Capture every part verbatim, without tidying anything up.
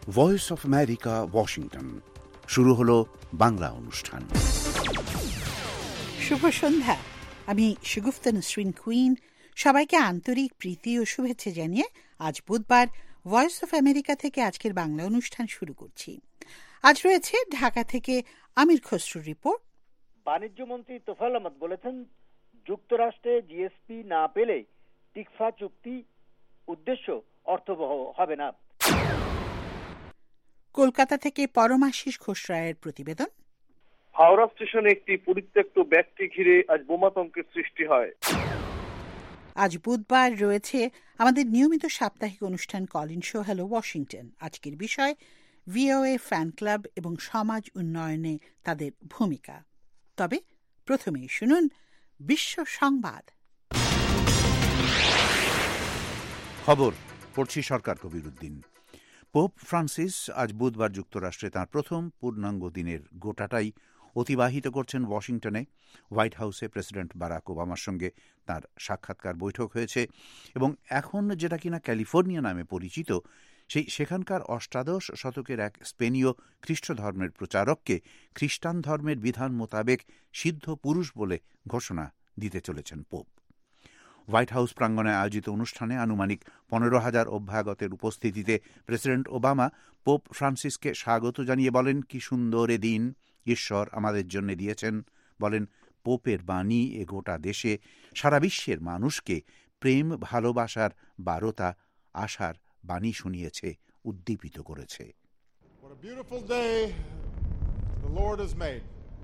Voice of America, Washington. শুরু হলো বাংলা অনুষ্ঠান। শুভ সন্ধ্যা। আমি শগুফতা নসরিন কুইন। সবাইকে আন্তরিক প্রীতি ও শুভেচ্ছা জানিয়ে আজ বুধবার ভয়েস অফ আমেরিকা থেকে আজকের বাংলা অনুষ্ঠান শুরু করছি। আজ রয়েছে ঢাকা থেকে আমির খসরুর রিপোর্ট। বাণিজ্যমন্ত্রী তোফায়েল আহমেদ বলেছেন, যুক্তরাষ্ট্রে জিএসপি না পেলে টিকফা চুক্তি উদ্দেশ্য অর্থবহ হবে না। কলকাতা থেকে পরমাশিস ঘোষ রায়ের প্রতিবেদন। হাওড়া স্টেশনে একটি পরিত্যক্ত ব্যক্তি ঘিরে আজ বোমাতঙ্কের সৃষ্টি হয়। আজ বুধবার রয়েছে আমাদের নিয়মিত সাপ্তাহিক অনুষ্ঠান কলিন শো হ্যালো ওয়াশিংটন। আজকের বিষয় ভিওএ ফ্যান ক্লাব এবং সমাজ উন্নয়নে তাদের ভূমিকা। তবে প্রথমেই শুনুন বিশ্ব সংবাদ। খবর পড়ছি সরকার কবিরউদ্দিন। পোপ ফ্রান্সিস আজ বুধবার যুক্তরাষ্ট্রে তাঁর প্রথম পূর্ণাঙ্গ দিনের গোটাটাই অতিবাহিত করছেন ওয়াশিংটনে। হোয়াইট হাউসে প্রেসিডেন্ট বারাক ওবামার সঙ্গে তাঁর সাক্ষাৎকার বৈঠক হয়েছে এবং এখন যেটা কিনা ক্যালিফোর্নিয়া নামে পরিচিত, সেই সেখানকার অষ্টাদশ শতকের এক স্পেনীয় খ্রিস্ট ধর্মের প্রচারককে খ্রিস্টান ধর্মের বিধান মোতাবেক সিদ্ধ পুরুষ বলে ঘোষণা দিতে চলেছেন পোপ। হোয়াইট হাউস প্রাঙ্গণে আয়োজিত অনুষ্ঠানে আনুমানিক পনেরো হাজার অভ্যাগতের উপস্থিতিতে প্রেসিডেন্ট ওবামা পোপ ফ্রান্সিসকে স্বাগত জানিয়ে বলেন, কি সুন্দর এ দিন ঈশ্বর আমাদের জন্য দিয়েছেন। বলেন, পোপের বাণী এ গোটা দেশে সারা বিশ্বের মানুষকে প্রেম ভালোবাসার বারতা আশার বাণী শুনিয়েছে, উদ্দীপিত করেছে। What a beautiful day the Lord has made.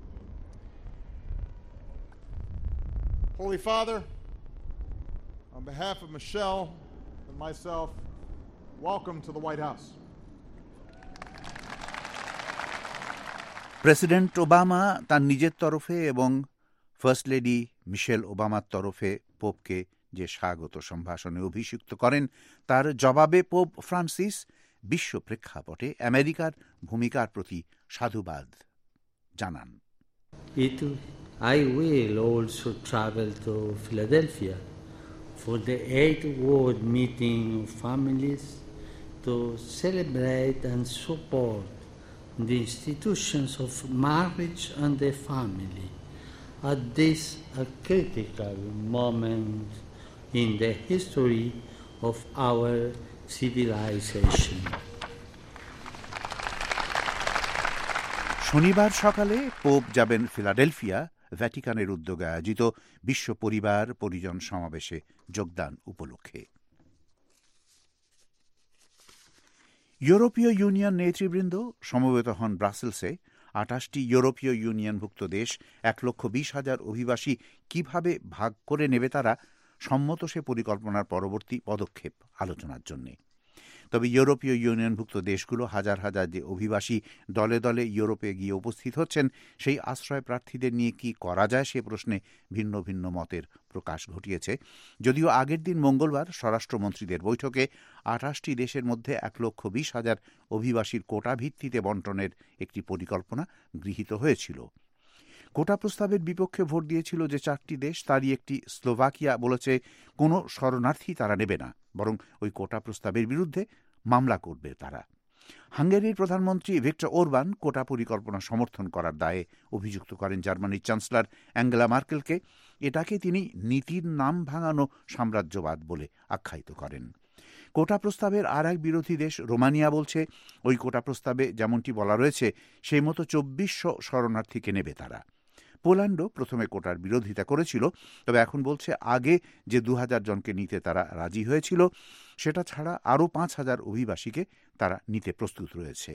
Holy Father, on behalf of Michelle and myself, welcome to the White House. President Obama তার নিজের তরফে এবং ফার্স্ট লেডি মিশেল ওবামার তরফে পোপকে যে স্বাগত সম্ভাষণে অভিষিক্ত করেন, তার জবাবে পোপ ফ্রান্সিস বিশ্ব প্রেক্ষাপটে আমেরিকার ভূমিকার প্রতি সাধুবাদ জানান। It, I will also travel to Philadelphia for the eighth World Meeting of Families to celebrate and support the institutions of marriage and the family at this a critical moment in the history of our civilization. শনিবার সকালে pope যাবেন Philadelphia ভ্যাটিকানের উদ্যোগে আয়োজিত বিশ্ব পরিবার পরিজন সমাবেশে যোগদান উপলক্ষে। ইউরোপীয় ইউনিয়ন নেতৃবৃন্দ সমবেত হন ব্রাসেলসে। আঠাশটি ইউরোপীয় ইউনিয়নভুক্ত দেশ এক লক্ষ বিশ হাজার অভিবাসী কিভাবে ভাগ করে নেবে তারা সম্মত সে পরিকল্পনার পরবর্তী পদক্ষেপ আলোচনার জন্য। তবে ইউরোপীয় ইউনিয়নভুক্ত দেশগুলো হাজার হাজার যে অভিবাসী দলে দলে ইউরোপে গিয়ে উপস্থিত হচ্ছেন, সেই আশ্রয় প্রার্থীদের নিয়ে কি করা যায় সে প্রশ্নে ভিন্ন ভিন্ন মতের প্রকাশ ঘটিয়েছে। যদিও আগের দিন মঙ্গলবার স্বরাষ্ট্রমন্ত্রীদের বৈঠকে আঠাশটি দেশের মধ্যে এক লক্ষ বিশ হাজার অভিবাসীর কোটা ভিত্তিতে বন্টনের একটি পরিকল্পনা গৃহীত হয়েছিল। কোটা প্রস্তাবের বিপক্ষে ভোট দিয়েছিল যে চারটি দেশ, তারই একটি স্লোভাকিয়া বলেছে কোনো শরণার্থী তারা নেবে না, বরং ওই কোটা প্রস্তাবের বিরুদ্ধে মামলা করবে তারা। হাঙ্গেরির প্রধানমন্ত্রী ভিক্টর ওরবান কোটা পরিকল্পনা সমর্থন করার দায়ে অভিযুক্ত করেন জার্মানির চ্যান্সেলর অ্যাঙ্গেলা মার্কেলকে। এটাকে তিনি নীতির নাম ভাঙানো সাম্রাজ্যবাদ বলে আখ্যায়িত করেন। কোটা প্রস্তাবের আর এক বিরোধী দেশ রোমানিয়া বলছে ওই কোটা প্রস্তাবে যেমনটি বলা রয়েছে সেই মতো চব্বিশশো শরণার্থীকে নেবে তারা। পোল্যান্ডও প্রথমে কোটার বিরোধিতা করেছিল, তবে এখন বলছে আগে যে দু হাজার জনকে নিতে তারা রাজি হয়েছিল সেটা ছাড়া আরও পাঁচ হাজার অভিবাসীকে তারা নিতে প্রস্তুত রয়েছে।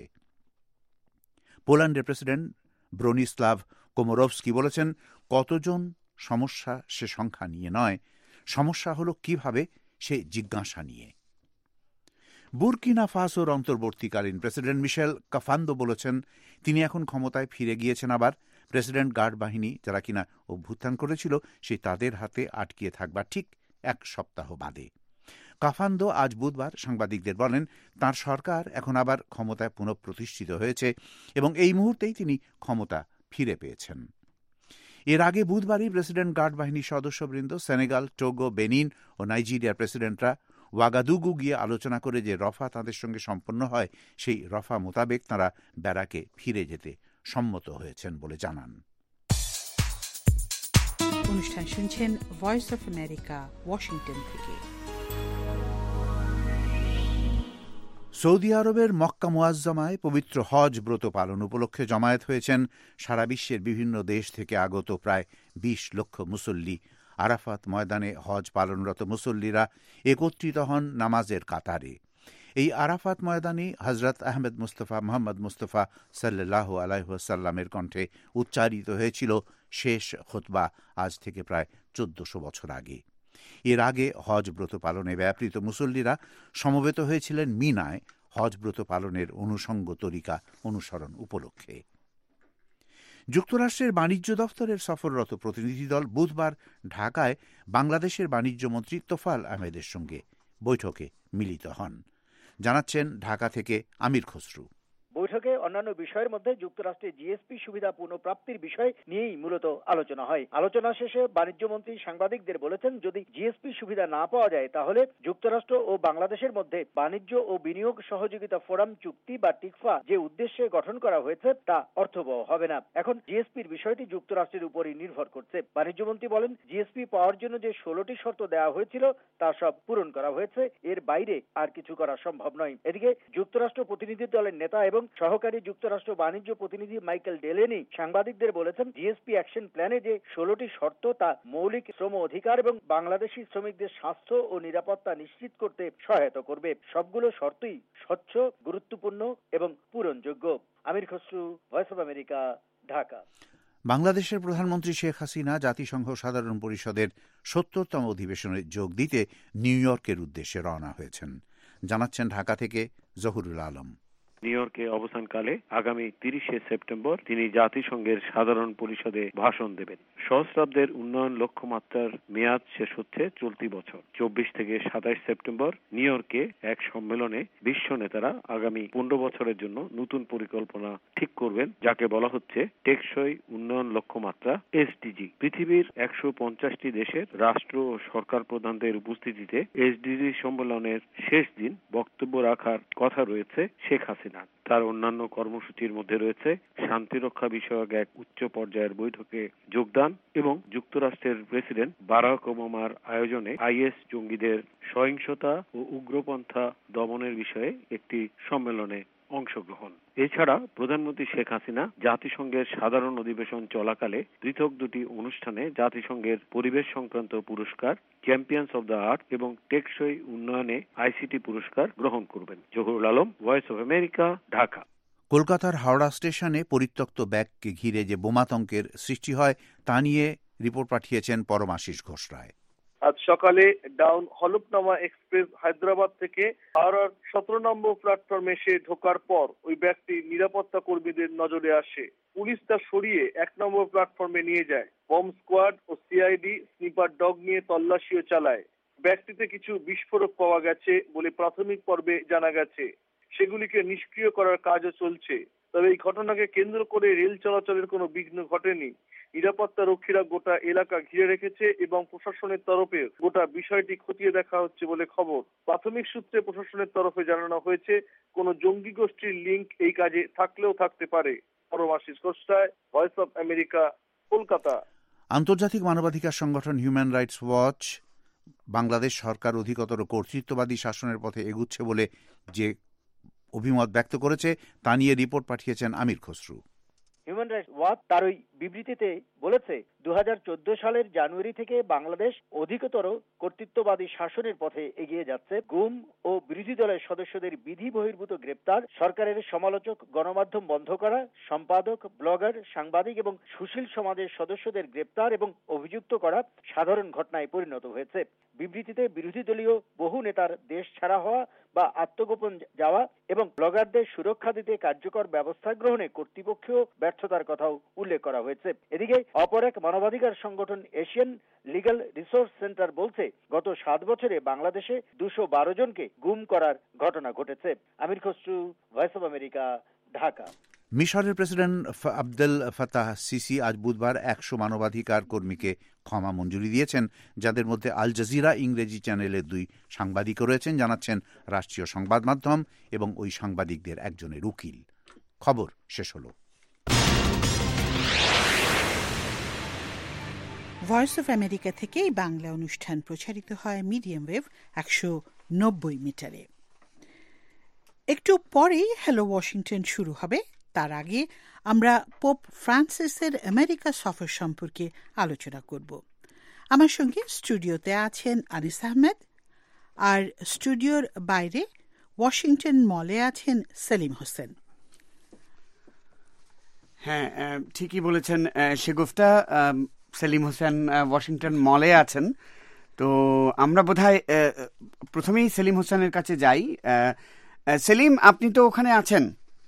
পোল্যান্ডের প্রেসিডেন্ট ব্রনিস্লাভ কোমোরভস্কি বলেছেন, কতজন সমস্যা সে সংখ্যা নিয়ে নয়, সমস্যা হলো কিভাবে সে জিজ্ঞাসা নিয়ে। বুরকিনা ফাসোর অন্তর্বর্তীকালীন প্রেসিডেন্ট মিশেল কাফান্দো বলেছেন তিনি এখন ক্ষমতায় ফিরে গিয়েছেন। আবার প্রেসিডেন্ট গার্ড বাহিনী যারা কিনা অভ্যুত্থান করেছিল সেই তাদের হাতে আটকিয়ে থাকবার ঠিক এক সপ্তাহ বাদে। কাফান্দো আজ বুধবার সাংবাদিকদের বলেন তাঁর সরকার এখন আবার ক্ষমতায় পুনঃপ্রতিষ্ঠিত হয়েছে এবং এই মুহূর্তেই তিনি ক্ষমতা ফিরে পেয়েছেন। এর আগে বুধবারই প্রেসিডেন্ট গার্ড বাহিনীর সদস্যবৃন্দ সেনেগাল, টোগো, বেনিন ও নাইজেরিয়ার প্রেসিডেন্টরা ওয়াগাদুগু গিয়ে আলোচনা করে যে রফা তাদের সঙ্গে সম্পন্ন হয় সেই রফা মোতাবেক তাঁরা ব্যারাকে ফিরে যেতে সম্মত হয়েছেন বলে জানান। অনুষ্ঠান শুনছেন ভয়েস অফ আমেরিকা, ওয়াশিংটন থেকে। সৌদি আরবের মক্কা মুআজ্জমায় পবিত্র হজ ব্রত পালন উপলক্ষে জমায়েত হয়েছেন সারা বিশ্বের বিভিন্ন দেশ থেকে আগত প্রায় বিশ লক্ষ মুসল্লি। আরাফাত ময়দানে হজ পালনরত মুসল্লিরা একত্রিত হন নামাজের কাতারে। এই আরাফাত ময়দানে হজরত আহমেদ মুস্তফা মোহাম্মদ মুস্তফা সাল্লাল্লাহু আলাইহি ওয়াসাল্লামের কণ্ঠে উচ্চারিত হয়েছিল শেষ খুতবা, আজ থেকে প্রায় চোদ্দশো বছর আগে। এর আগে হজ ব্রত পালনে ব্যাপৃত মুসল্লিরা সমবেত হয়েছিলেন মিনায় হজ ব্রত পালনের অনুষঙ্গ তরিকা অনুসরণ উপলক্ষে। যুক্তরাষ্ট্রের বাণিজ্য দফতরের সফররত প্রতিনিধি দল বুধবার ঢাকায় বাংলাদেশের বাণিজ্যমন্ত্রী তোফায়েল আহমেদের সঙ্গে বৈঠকে মিলিত হন। জানাচ্ছেন ঢাকা থেকে আমির খসরু। বৈঠকে অন্যান্য বিষয়ের মধ্যে যুক্তরাষ্ট্রের জিএসপি সুবিধা পুনঃপ্রাপ্তির বিষয় নিয়েই মূলত আলোচনা হয়। আলোচনা শেষে বাণিজ্যমন্ত্রী সাংবাদিকদের বলেছেন, যদি জিএসপি সুবিধা না পাওয়া যায় তাহলে যুক্তরাষ্ট্র ও বাংলাদেশের মধ্যে বাণিজ্য ও বিনিয়োগ সহযোগিতা ফোরাম চুক্তি বা টিকফা যে উদ্দেশ্যে গঠন করা হয়েছে তা অর্থবহ হবে না। এখন জিএসপির বিষয়টি যুক্তরাষ্ট্রের উপরই নির্ভর করছে। বাণিজ্যমন্ত্রী বলেন, জিএসপি পাওয়ার জন্য যে ষোলোটি শর্ত দেওয়া হয়েছিল তা সব পূরণ করা হয়েছে, এর বাইরে আর কিছু করা সম্ভব নয়। এদিকে যুক্তরাষ্ট্র প্রতিনিধি দলের নেতা এবং সহকারী যুক্তরাষ্ট্র বাণিজ্য প্রতিনিধি মাইকেল ডেলেনি সাংবাদিকদের বলেছেন, জিএসপি অ্যাকশন প্ল্যানে যে ষোলোটি শর্ত তা মৌলিক শ্রম অধিকার এবং বাংলাদেশি শ্রমিকদের স্বাস্থ্য ও নিরাপত্তা নিশ্চিত করতে সহায়তা করবে। সবগুলো শর্তই স্বচ্ছ, গুরুত্বপূর্ণ এবং পূরণযোগ্য। Amir Khasru, voice of America, Dhaka. বাংলাদেশের প্রধানমন্ত্রী শেখ হাসিনা জাতিসংঘ সাধারণ পরিষদের সত্তরতম অধিবেশনে যোগ দিতে নিউ ইয়র্কের উদ্দেশ্যে রওনা হয়েছেন। জানাচ্ছেন ঢাকা থেকে জহুরুল আলম। নিউ ইয়র্কে অবস্থানকালে আগামী তিরিশে সেপ্টেম্বর তিনি জাতিসংঘের সাধারণ পরিষদে ভাষণ দেবেন। সহস্রাব্দের উন্নয়ন লক্ষ্যমাত্রার মেয়াদ শেষ হচ্ছে চলতি বছর। চব্বিশ থেকে সাতাইশ সেপ্টেম্বর নিউ ইয়র্কে এক সম্মেলনে বিশ্ব নেতারা আগামী পনেরো বছরের জন্য নতুন পরিকল্পনা ঠিক করবেন, যাকে বলা হচ্ছে টেকসই উন্নয়ন লক্ষ্যমাত্রা এসডিজি। পৃথিবীর একশো পঞ্চাশটি দেশের রাষ্ট্র ও সরকার প্রধানদের উপস্থিতিতে এসডিজি সম্মেলনের শেষ দিন বক্তব্য রাখার কথা রয়েছে শেখ হাসিনা। তার অন্যান্য কর্মসূচির মধ্যে রয়েছে শান্তিরক্ষা বিষয়ক এক উচ্চ পর্যায়ের বৈঠকে যোগদান এবং যুক্তরাষ্ট্রের প্রেসিডেন্ট বারাক ওবামার আয়োজনে আইএস জঙ্গিদের সহিংসতা ও উগ্রপন্থা দমনের বিষয়ে একটি সম্মেলনে অংশগ্রহণ। এছাড়া প্রধানমন্ত্রী শেখ হাসিনা জাতিসংঘের সাধারণ অধিবেশন চলাকালে পৃথক দুটি অনুষ্ঠানে জাতিসংঘের পরিবেশ সংক্রান্ত পুরস্কার, চ্যাম্পিয়ন্স অব দ্য আর্থ এবং টেকসই উন্নয়নে আইসিটি পুরস্কার গ্রহণ করবেন। Zahurul Alam, Voice of America, Dhaka. কলকাতার হাওড়া স্টেশনে পরিত্যক্ত ব্যাগকে ঘিরে যে বোমাতঙ্কের সৃষ্টি হয় তা নিয়ে রিপোর্ট পাঠিয়েছেন পরমাশিস ঘোষ রায়। আজ সকালে ডাউন হলফনামা এক্সপ্রেস হায়দ্রাবাদ থেকে হাওড়ার সতেরো নম্বর প্ল্যাটফর্মে এসে ঢোকার পর ওই ব্যাগটি নিরাপত্তা কর্মীদের নজরে আসে। পুলিশ তা সরিয়ে এক নম্বর প্ল্যাটফর্মে নিয়ে যায়। বম্ব স্কোয়াড ও সিআইডি স্নিপার ডগ নিয়ে তল্লাশিও চালায়। ব্যাগটিতে কিছু বিস্ফোরক পাওয়া গেছে বলে প্রাথমিক পর্বে জানা গেছে। সেগুলিকে নিষ্ক্রিয় করার কাজও চলছে। তবে এই ঘটনাকে কেন্দ্র করে রেল চলাচলের কোনো বিঘ্ন ঘটেনি। নিরাপত্তা রক্ষীরা গোটা এলাকা ঘিরে রেখেছে এবং প্রশাসনের তরফে গোটা বিষয়টি খতিয়ে দেখা হচ্ছে বলে খবর। প্রাথমিক সূত্রে প্রশাসনের তরফে জানানো হয়েছে কোনো জঙ্গি গোষ্ঠীর লিঙ্ক এই কাজে থাকলেও থাকতে পারে। Paramashis Ghosh, Voice of America, Kolkata. আন্তর্জাতিক মানবাধিকার সংগঠন হিউম্যান রাইটস ওয়াচ বাংলাদেশ সরকার অধিকতর কর্তৃত্ববাদী শাসনের পথে এগুচ্ছে বলে যে অভিমত ব্যক্ত করেছে তা নিয়ে রিপোর্ট পাঠিয়েছেন Amir Khasru. Human Rights Watch তার ওই বিবৃতিতে বলেছে, দু হাজার চোদ্দ সালের জানুয়ারি থেকে বাংলাদেশ অধিকতর কর্তৃত্ববাদী শাসনের পথে এগিয়ে যাচ্ছে। গুম ও বিরোধী দলের সদস্যদের বিধি বহির্ভূত গ্রেপ্তার, সরকারের সমালোচক গণমাধ্যম বন্ধ করা, সম্পাদক, ব্লগার, সাংবাদিক এবং সুশীল সমাজের সদস্যদের গ্রেপ্তার এবং অভিযুক্ত করা সাধারণ ঘটনায় পরিণত হয়েছে। বিবৃতিতে বিরোধী দলীয় বহু নেতার দেশ ছাড়া হওয়া বা আত্মগোপন যাওয়া এবং ব্লগারদের সুরক্ষা দিতে কার্যকর ব্যবস্থা গ্রহণে কর্তৃপক্ষীয় ব্যর্থতার কথাও উল্লেখ করা হয়েছে। এদিকে অপর এক মানবাধিকার সংগঠন এশিয়ান লিগ্যাল রিসোর্স সেন্টার বলছে, গত সাত বছরে বাংলাদেশে দুশো বারো জনকে গুম করার ঘটনা ঘটেছে। Amir Khasru, voice of America, Dhaka. মিশরের প্রেসিডেন্ট আবদেল ফাতাহ সিসি আজ বুধবার একশো মানবাধিকার কর্মীকে ক্ষমা মঞ্জুরি দিয়েছেন, যাদের মধ্যে আল জাজিরা ইংরেজি চ্যানেলের দুই সাংবাদিকও রয়েছেন, জানাচ্ছেন রাষ্ট্রীয় সংবাদ মাধ্যম এবং ওই সাংবাদিকদের একজনের উকিল। খবর শেষ হল। ভয়েস অফ আমেরিকা থেকে এই বাংলা অনুষ্ঠান প্রচারিত হয় মিডিয়াম ওয়েভ একশো নব্বই মিটারে। একটু পরেই হ্যালো ওয়াশিংটন শুরু হবে। তার আগে আমরা পোপ ফ্রান্সিসের আমেরিকা সফর সম্পর্কে আলোচনা করব। আমার সঙ্গে স্টুডিওতে আছেন আনিস আহমেদ, আর স্টুডিওর বাইরে ওয়াশিংটন মলে আছেন সেলিম হোসেন। হ্যাঁ, ঠিকই বলেছেন শেগুফতা। সেলিম হোসেন ওয়াশিংটন মলে আছেন। তো আমরা বোধহয় প্রথমেই সেলিম হোসেনের কাছে যাই। সেলিম, আপনি তো ওখানে আছেন?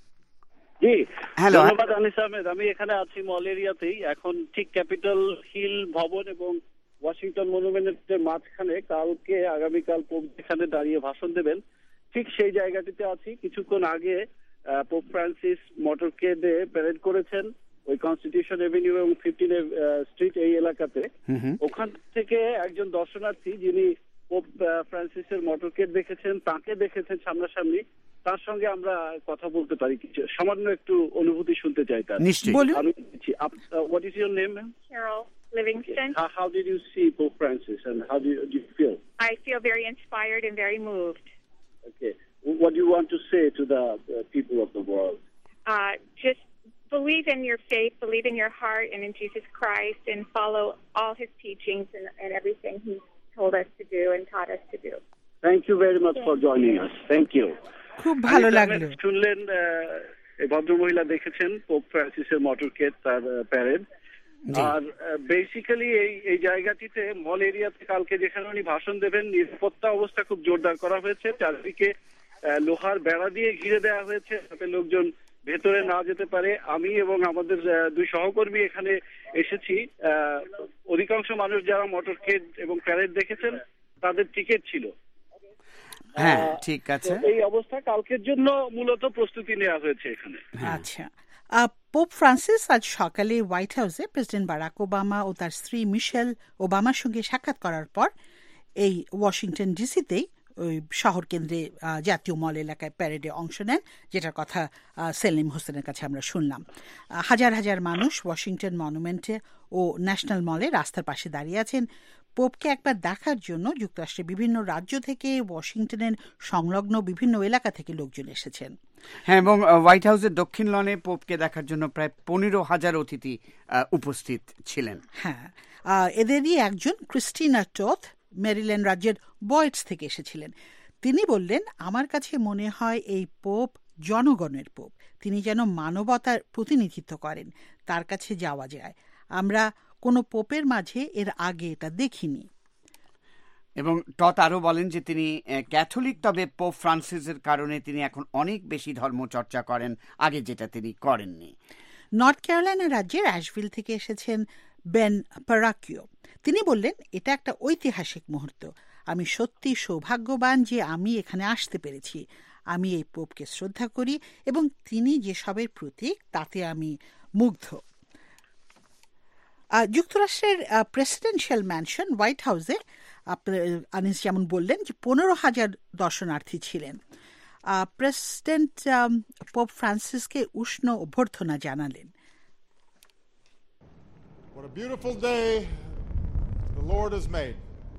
জি, হ্যালো, ধন্যবাদ আনিস আহমেদ। আমি এখানে আছি মল এরিয়াতেই। এখন ঠিক ক্যাপিটাল হিল ভবন এবং ওয়াশিংটন মনুমেন্টের মাঝখানে কালকে আগামীকাল পোপ যেখানে দাঁড়িয়ে ভাষণ দেবেন ঠিক সেই জায়গাটিতে আছি। কিছুক্ষণ আগে পোপ ফ্রান্সিস মোটরকেডে প্যারেড করেছেন ওই কনস্টিটিউশন এভিনিউ এবং ফিফটিন স্ট্রিট এই এলাকাতে। ওখান থেকে একজন দর্শনার্থী যিনি পোপ ফ্রান্সিসের মোটরকেড দেখেছেন, তাকে দেখেছেন সামনাসামনি, তার সঙ্গে আমরা কথা বলতে পারি। কিছু সামান্য একটু অনুভূতি শুনতে চাই তার। নিশ্চয়ই। What is your name? Carol Livingston. How, how did you see Pope Francis and how do you, do you feel? I feel very inspired and very moved. Okay. What do you want to say to the uh, people of the world? Uh, just believe in your faith, believe in your heart and in Jesus Christ, and follow all his teachings and, and everything he told us to do and taught us to do. Thank you very much for joining us. Thank you. খুব ভালো লাগলো। শুনলেন এই ভদ্রমহিলা দেখেছেন pope ফ্রান্সিসের মোটরকেড, তার parade. আর basically এই এই জায়গাটিতে মল এরিয়াতে কালকে যেখানে উনি ভাষণ দেবেন নিরাপত্তা অবস্থা খুব জোরদার করা হয়েছে। চারদিকে লোহার বেড়া দিয়ে ঘিরে দেওয়া হয়েছে যাতে লোকজন ভেতরে না যেতে পারে। আমি এবং আমাদের দুই সহকর্মী এখানে এসেছি। অধিকাংশ মানুষ যারা মোটরকেড এবং প্যারেড দেখেছেন তাদের টিকিট ছিল। হ্যাঁ, ঠিক আছে। এই অবস্থা কালকের জন্য মূলত প্রস্তুতি নেওয়া হয়েছে এখানে। আচ্ছা, পোপ ফ্রান্সিস আজ সকালে হোয়াইট হাউসে প্রেসিডেন্ট বারাক ওবামা ও তার স্ত্রী মিশেল ওবামার সঙ্গে সাক্ষাৎ করার পর এই ওয়াশিংটন ডিসিতেই ওই শহর কেন্দ্রে জাতীয় মল এলাকায় প্যারেডে অংশ নেন, যেটার কথা সেলিম হোসেনের কাছে আমরা শুনলাম। হাজার হাজার মানুষ ওয়াশিংটন মনুমেন্টে ও ন্যাশনাল মলে রাস্তার পাশে দাঁড়িয়ে আছেন পোপকে একবার দেখার জন্য। যুক্তরাষ্ট্রের বিভিন্ন রাজ্য থেকে ওয়াশিংটনের সংলগ্ন বিভিন্ন এলাকা থেকে লোকজন এসেছেন। হ্যাঁ, এবং হোয়াইট হাউসের দক্ষিণ লনে পোপকে দেখার জন্য প্রায় পনেরো হাজার অতিথি উপস্থিত ছিলেন। হ্যাঁ, এদেরই একজন ক্রিস্টিনা টোথ মেরিল্যান্ড রাজ্যের বয়েডস থেকে এসেছিলেন। তিনি বললেন, আমার কাছে মনে হয় এই পোপ জনগণের পোপ। তিনি যেন মানবতার প্রতিনিধিত্ব করেন, তার কাছে যাওয়া যায়। আমরা কোনো পোপের মাঝে এর আগে এটা দেখিনি। এবং টথ আরও বলেন যে তিনি ক্যাথলিক, তবে পোপ ফ্রান্সিসের কারণে তিনি এখন অনেক বেশি ধর্মচর্চা করেন, আগে যেটা তিনি করেননি। নর্থ ক্যারোলাইনা রাজ্যের অ্যাশভিল থেকে এসেছেন বেন পারাকিও। তিনি বললেন, এটা একটা ঐতিহাসিক মুহূর্ত। আমি সত্যি সৌভাগ্যবান যে আমি এখানে আসতে পেরেছি। আমি এই পোপকে শ্রদ্ধা করি এবং তিনি যেসবের প্রতীক তাতে আমি মুগ্ধ। যুক্তরাষ্ট্রের প্রেসিডেন্সিয়াল ম্যানশন হোয়াইট হাউসে আনিস যেমন বললেন যে পনেরো হাজার দর্শনার্থী ছিলেন। প্রেসিডেন্ট পোপ ফ্রান্সিসকে উষ্ণ অভ্যর্থনা জানালেন। What a beautiful day the Lord has made.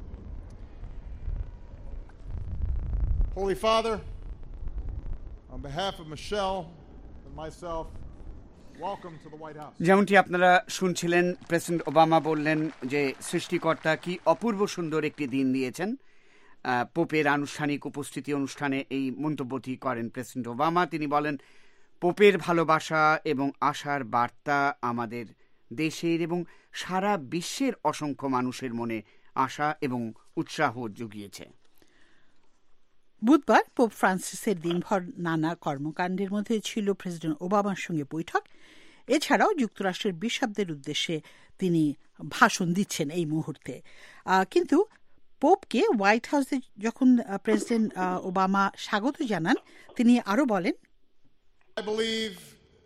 Holy Father, on behalf of Michelle and myself, welcome to the White House. যেমনটি আপনারা শুনছিলেন, প্রেসিডেন্ট ওবামা বললেন যে সৃষ্টিকর্তা কি অপূর্ব সুন্দর একটি দিন দিয়েছেন। পোপের আনুষ্ঠানিক উপস্থিতি অনুষ্ঠানে এই মন্তব্যটি করেন প্রেসিডেন্ট ওবামা। তিনি বলেন, পোপের ভালোবাসা এবং আশার বার্তা আমাদের দেশের এবং সারা বিশ্বের অসংখ্য মানুষের মনে আশা এবং উৎসাহ জুগিয়েছে। বুধবার পোপ ফ্রান্সিসের দিনভর নানা কর্মকাণ্ডের মধ্যে ছিল প্রেসিডেন্ট ওবামার সঙ্গে বৈঠক। এছাড়াও যুক্তরাষ্ট্রের বিশপদের উদ্দেশ্যে তিনি ভাষণ দিচ্ছেন এই মুহূর্তে। কিন্তু পোপকে হোয়াইট হাউসে যখন প্রেসিডেন্ট ওবামা স্বাগত জানান, তিনি আরো বলেন, I believe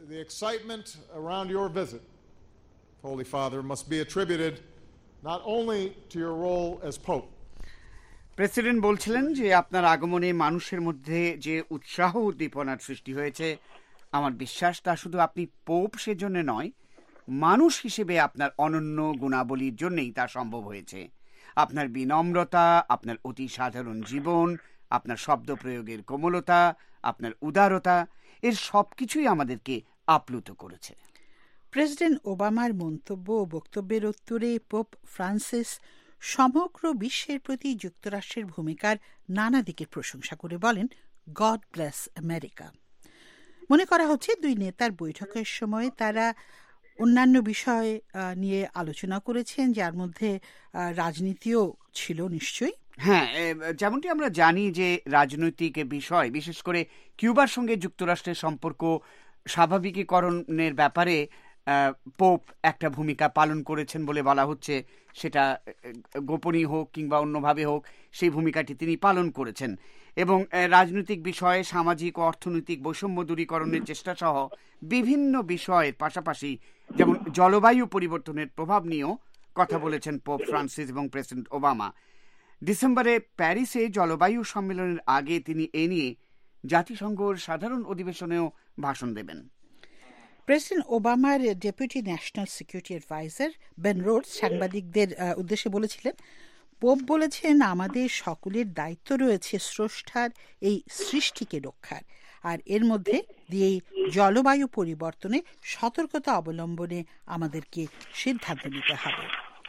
the excitement around your visit, Holy Father, must be attributed not only to your role as Pope. President বলছিলেন যে আপনার আগমনে মানুষের মধ্যে যে উৎসাহ উদ্দীপনার সৃষ্টি হয়েছে, আমার বিশ্বাস তা শুধু আপনি পোপ সেজন্য নয়, মানুষ হিসেবে আপনার অনন্য গুণাবলীর জন্যই তা সম্ভব হয়েছে। আপনার বিনম্রতা, আপনার অতি সাধারণ জীবন, আপনার শব্দ প্রয়োগের কোমলতা, আপনার উদারতা, এর সবকিছুই আমাদেরকে আপ্লুত করেছে। প্রেসিডেন্ট ওবামার মন্তব্য ও বক্তব্যের উত্তরে পোপ ফ্রান্সিস সমগ্র বিশ্বের প্রতি যুক্তরাষ্ট্রের ভূমিকার নানা দিকের প্রশংসা করে বলেন, গড ব্লেস আমেরিকা। মনে করা হচ্ছে দুই নেতার বৈঠকের সময় তারা অন্যান্য বিষয় নিয়ে আলোচনা করেছেন, যার মধ্যে রাজনীতিও ছিল নিশ্চয়ই। হ্যাঁ, যেমনটি আমরা জানি যে রাজনৈতিক বিষয়, বিশেষ করে কিউবার সঙ্গে যুক্তরাষ্ট্রের সম্পর্ক স্বাভাবিকীকরণের ব্যাপারে পোপ একটা ভূমিকা পালন করেছেন বলে বলা হচ্ছে। সেটা গোপনীয় হোক কিংবা অন্যভাবে হোক, সেই ভূমিকাটি তিনি পালন করেছেন এবং রাজনৈতিক বিষয়ে সামাজিক ও অর্থনৈতিক বৈষম্য দূরীকরণের চেষ্টা সহ বিভিন্ন বিষয়ের পাশাপাশি যেমন জলবায়ু পরিবর্তনের প্রভাব নিয়েও কথা বলেছেন পোপ ফ্রান্সিস এবং প্রেসিডেন্ট ওবামা। ডিসেম্বরে প্যারিসে জলবায়ু সম্মেলনের আগে তিনি এ নিয়ে জাতিসংঘের সাধারণ অধিবেশনেও ভাষণ দেবেন। প্রেসিডেন্ট ওবামার deputy national security adviser Ben Rhodes সাংবাদিকদের উদ্দেশ্যে বলেছিলেন, পোপ বলেছেন, আমাদের সকলের দায়িত্ব রয়েছে স্রষ্টার এই সৃষ্টিকে রক্ষার, আর এর মধ্যে দিয়ে জলবায়ু পরিবর্তনে সতর্কতা অবলম্বনে আমাদেরকে সিদ্ধান্ত নিতে হবে।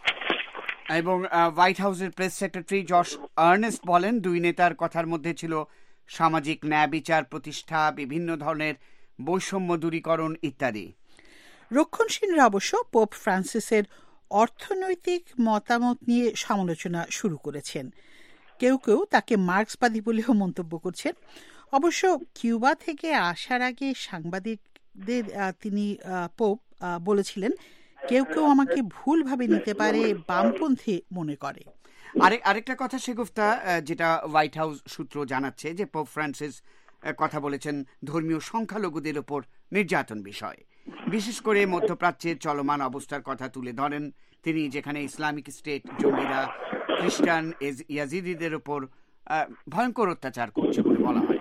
এবং হোয়াইট হাউসের প্রেস সেক্রেটারি জশ আর্নেস্ট বলেন, দুই নেতার কথার মধ্যে ছিল সামাজিক ন্যায় বিচার প্রতিষ্ঠা, বিভিন্ন ধরনের বৈষম্য দূরীকরণ ইত্যাদি। রক্ষণশীলরা অবশ্য পোপ ফ্রান্সিসের অর্থনৈতিক মতামত নিয়ে সমালোচনা শুরু করেছেন। কেউ কেউ তাকে মার্ক্সবাদী বলেও মন্তব্য করছেন। অবশ্য কিউবা থেকে আসার আগে সাংবাদিকদের তিনি পোপ বলেছিলেন, কেউ কেউ আমাকে ভুলভাবে নিতে পারে, বামপন্থী মনে করে। আরেক আরেকটা কথা শেগুফতা, যেটা হোয়াইট হাউস সূত্র জানাচ্ছে, যে পোপ ফ্রান্সিস কথা বলেছেন ধর্মীয় সংখ্যালঘুদের ওপর নির্যাতন বিষয়ে, বিশেষ করে মধ্যপ্রাচ্যের চলমান অবস্থার কথা তুলে ধরেন তিনি, যেখানে ইসলামিক স্টেট জঙ্গিরা খ্রিস্টান ইয়াজিদিদের ওপর ভয়ঙ্কর অত্যাচার করছে বলে বলা হয়।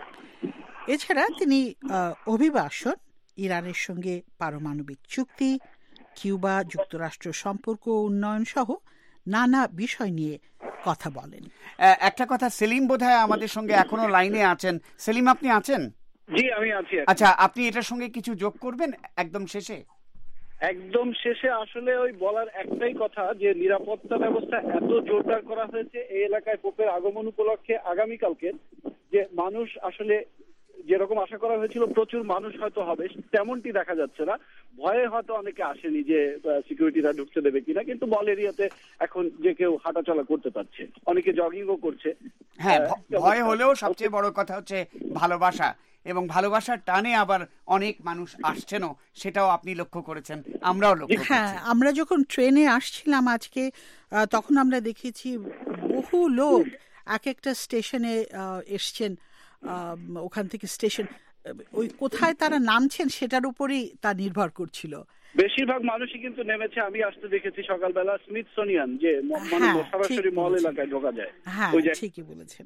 এছাড়া তিনি অভিবাসন, ইরানের সঙ্গে পারমাণবিক চুক্তি, কিউবা যুক্তরাষ্ট্র সম্পর্ক উন্নয়ন সহ নানা বিষয় নিয়ে কথা বলেন। একটা কথা, সেলিম বোধহয় আমাদের সঙ্গে এখনো লাইনে আছেন। সেলিম, আপনি আছেন? জি, আমি আছি। আচ্ছা, আপনি এটার সঙ্গে কিছু যোগ করবেন একদম শেষে? একদম শেষে আসলে ওই বলার একটাই কথা, যে নিরাপত্তা ব্যবস্থা এত জোরদার করা হয়েছে এই এলাকায় পোপের আগমন উপলক্ষে আগামীকালকে, যে মানুষ আসলে যেরকম আশা করা হয়েছিল প্রচুর মানুষ হয়তো হবে, তেমনটি দেখা যাচ্ছে না। ভয়ে হয়তো অনেকে আসেনি যে সিকিউরিটিরা ঢুকতে দেবে কিনা, কিন্তু মল এরিয়াতে এখন যে কেউ হাঁটাচলা করতে পারছে, অনেকে জগিংও করছে। হ্যাঁ, ভয় হলেও সবচেয়ে বড় কথা হচ্ছে ভালোবাসা, এবং ভালোবাসার টানে আবার অনেক মানুষ আসছেনও, সেটাও আপনি লক্ষ্য করেছেন, আমরাও লক্ষ্য করেছি। হ্যাঁ, আমরা যখন ট্রেনে আসছিলাম আজকে, তখন আমরা দেখেছি বহু লোক এক একটা স্টেশনে এসছেন, ওখান থেকে স্টেশন ওই কোথায় তারা নামছেন সেটার উপরই তা নির্ভর করছিল। বেশিরভাগ মানুষই কিন্তু নেমেছে, আমি আসতে দেখেছি সকালবেলা স্মিথসোনিয়ান, যে সরাসরি মল এলাকায় ঢোকা যায়। হ্যাঁ, ঠিকই বলেছেন।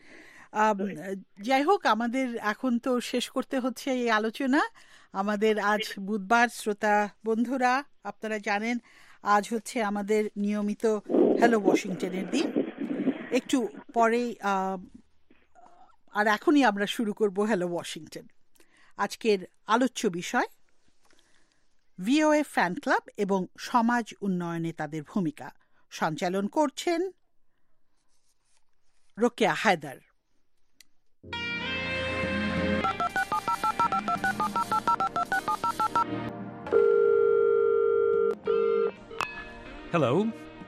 যাই হোক, আমাদের এখন তো শেষ করতে হচ্ছে এই আলোচনা। আমাদের আজ বুধবার, শ্রোতা বন্ধুরা আপনারা জানেন আজ হচ্ছে আমাদের নিয়মিত হ্যালো ওয়াশিংটনের দিন। একটু পরেই আর এখনই আমরা শুরু করব হ্যালো ওয়াশিংটন। আজকের আলোচ্য বিষয় ভিওএ ফ্যান ক্লাব এবং সমাজ উন্নয়নে তাদের ভূমিকা। সঞ্চালন করছেন Rokeya Haider. Hello.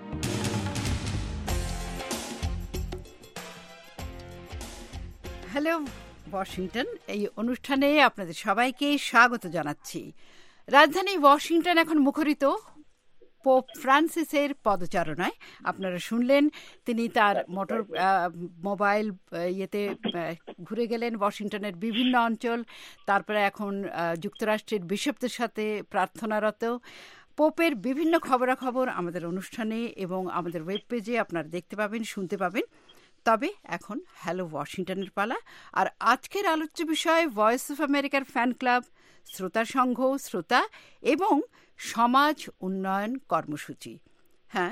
Hello Washington, এই অনুষ্ঠানে আপনাদের সবাইকে স্বাগত জানাচ্ছি। রাজধানী ওয়াশিংটন এখন মুখরিত পোপ ফ্রান্সিসের পদচারণায় আপনারা শুনলেন তিনি তার মোটর মোবাইল ইয়েতে ঘুরে গেলেন ওয়াশিংটনের বিভিন্ন অঞ্চল, তারপরে এখন যুক্তরাষ্ট্রের বিশপদের সাথে প্রার্থনারত। পোপের বিভিন্ন খবরাখবর আমাদের অনুষ্ঠানে এবং আমাদের ওয়েব পেজে আপনারা দেখতে পাবেন, শুনতে পাবেন। তবে এখন হ্যালো ওয়াশিংটনের পালা। আর আজকের আলোচ্য বিষয় ভয়েস অফ আমেরিকার ফ্যান ক্লাব, শ্রোতা সংঘ, শ্রোতা এবং সমাজ উন্নয়ন কর্মসূচি। হ্যাঁ,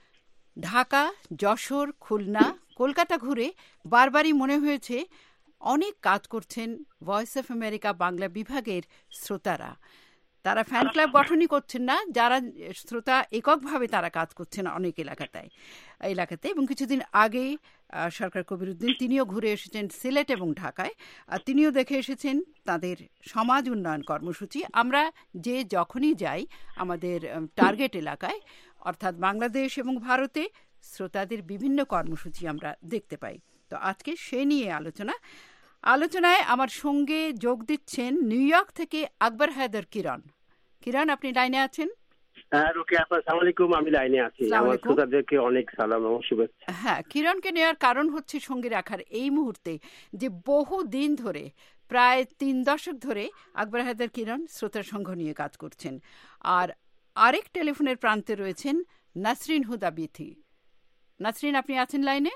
ঢাকা, যশোর, খুলনা, কলকাতা ঘুরে বারবারই মনে হয়েছে অনেক কাজ করছেন ভয়েস অফ আমেরিকা বাংলা বিভাগের শ্রোতারা। তারা ফ্যান ক্লাব গঠনই করছেন না, যারা শ্রোতা এককভাবে তারা কাজ করছেন অনেক এলাকাতে এলাকাতে এবং কিছুদিন আগেই সরকার কবিরউদ্দিন তিনিও ঘুরে এসেছেন সিলেট এবং ঢাকায়, আর তিনিও দেখে এসেছেন তাদের সমাজ উন্নয়ন কর্মসূচি। আমরা যে যখনই যাই আমাদের টার্গেট এলাকায় অর্থাৎ বাংলাদেশ এবং ভারতে শ্রোতাদের বিভিন্ন কর্মসূচি আমরা দেখতে পাই। তো আজকে সে নিয়ে আলোচনা আলোচনায় আমার সঙ্গে যোগ দিচ্ছেন নিউ ইয়র্ক থেকে আকবর হায়দার কিরণ। কিরণ, আপনি লাইনে আছেন? হ্যাঁ রুকিয়া আপা, আসসালামু আলাইকুম। আমি লাইনে আছি। আমার শ্রোতাদেরকে অনেক সালাম এবং শুভেচ্ছা। হ্যাঁ, কিরণকে নেওয়ার কারণ হচ্ছে সঙ্গে রাখার এই মুহূর্তে যে বহু দিন ধরে, প্রায় তিন দশক ধরে আকবর হায়দার কিরণ শ্রোতা সংঘ নিয়ে কাজ করছেন। আর আরেক টেলিফোনের প্রান্তে রয়েছেন নাসরিন হুদা বিথি। নাসরিন, আপনি আছেন লাইনে?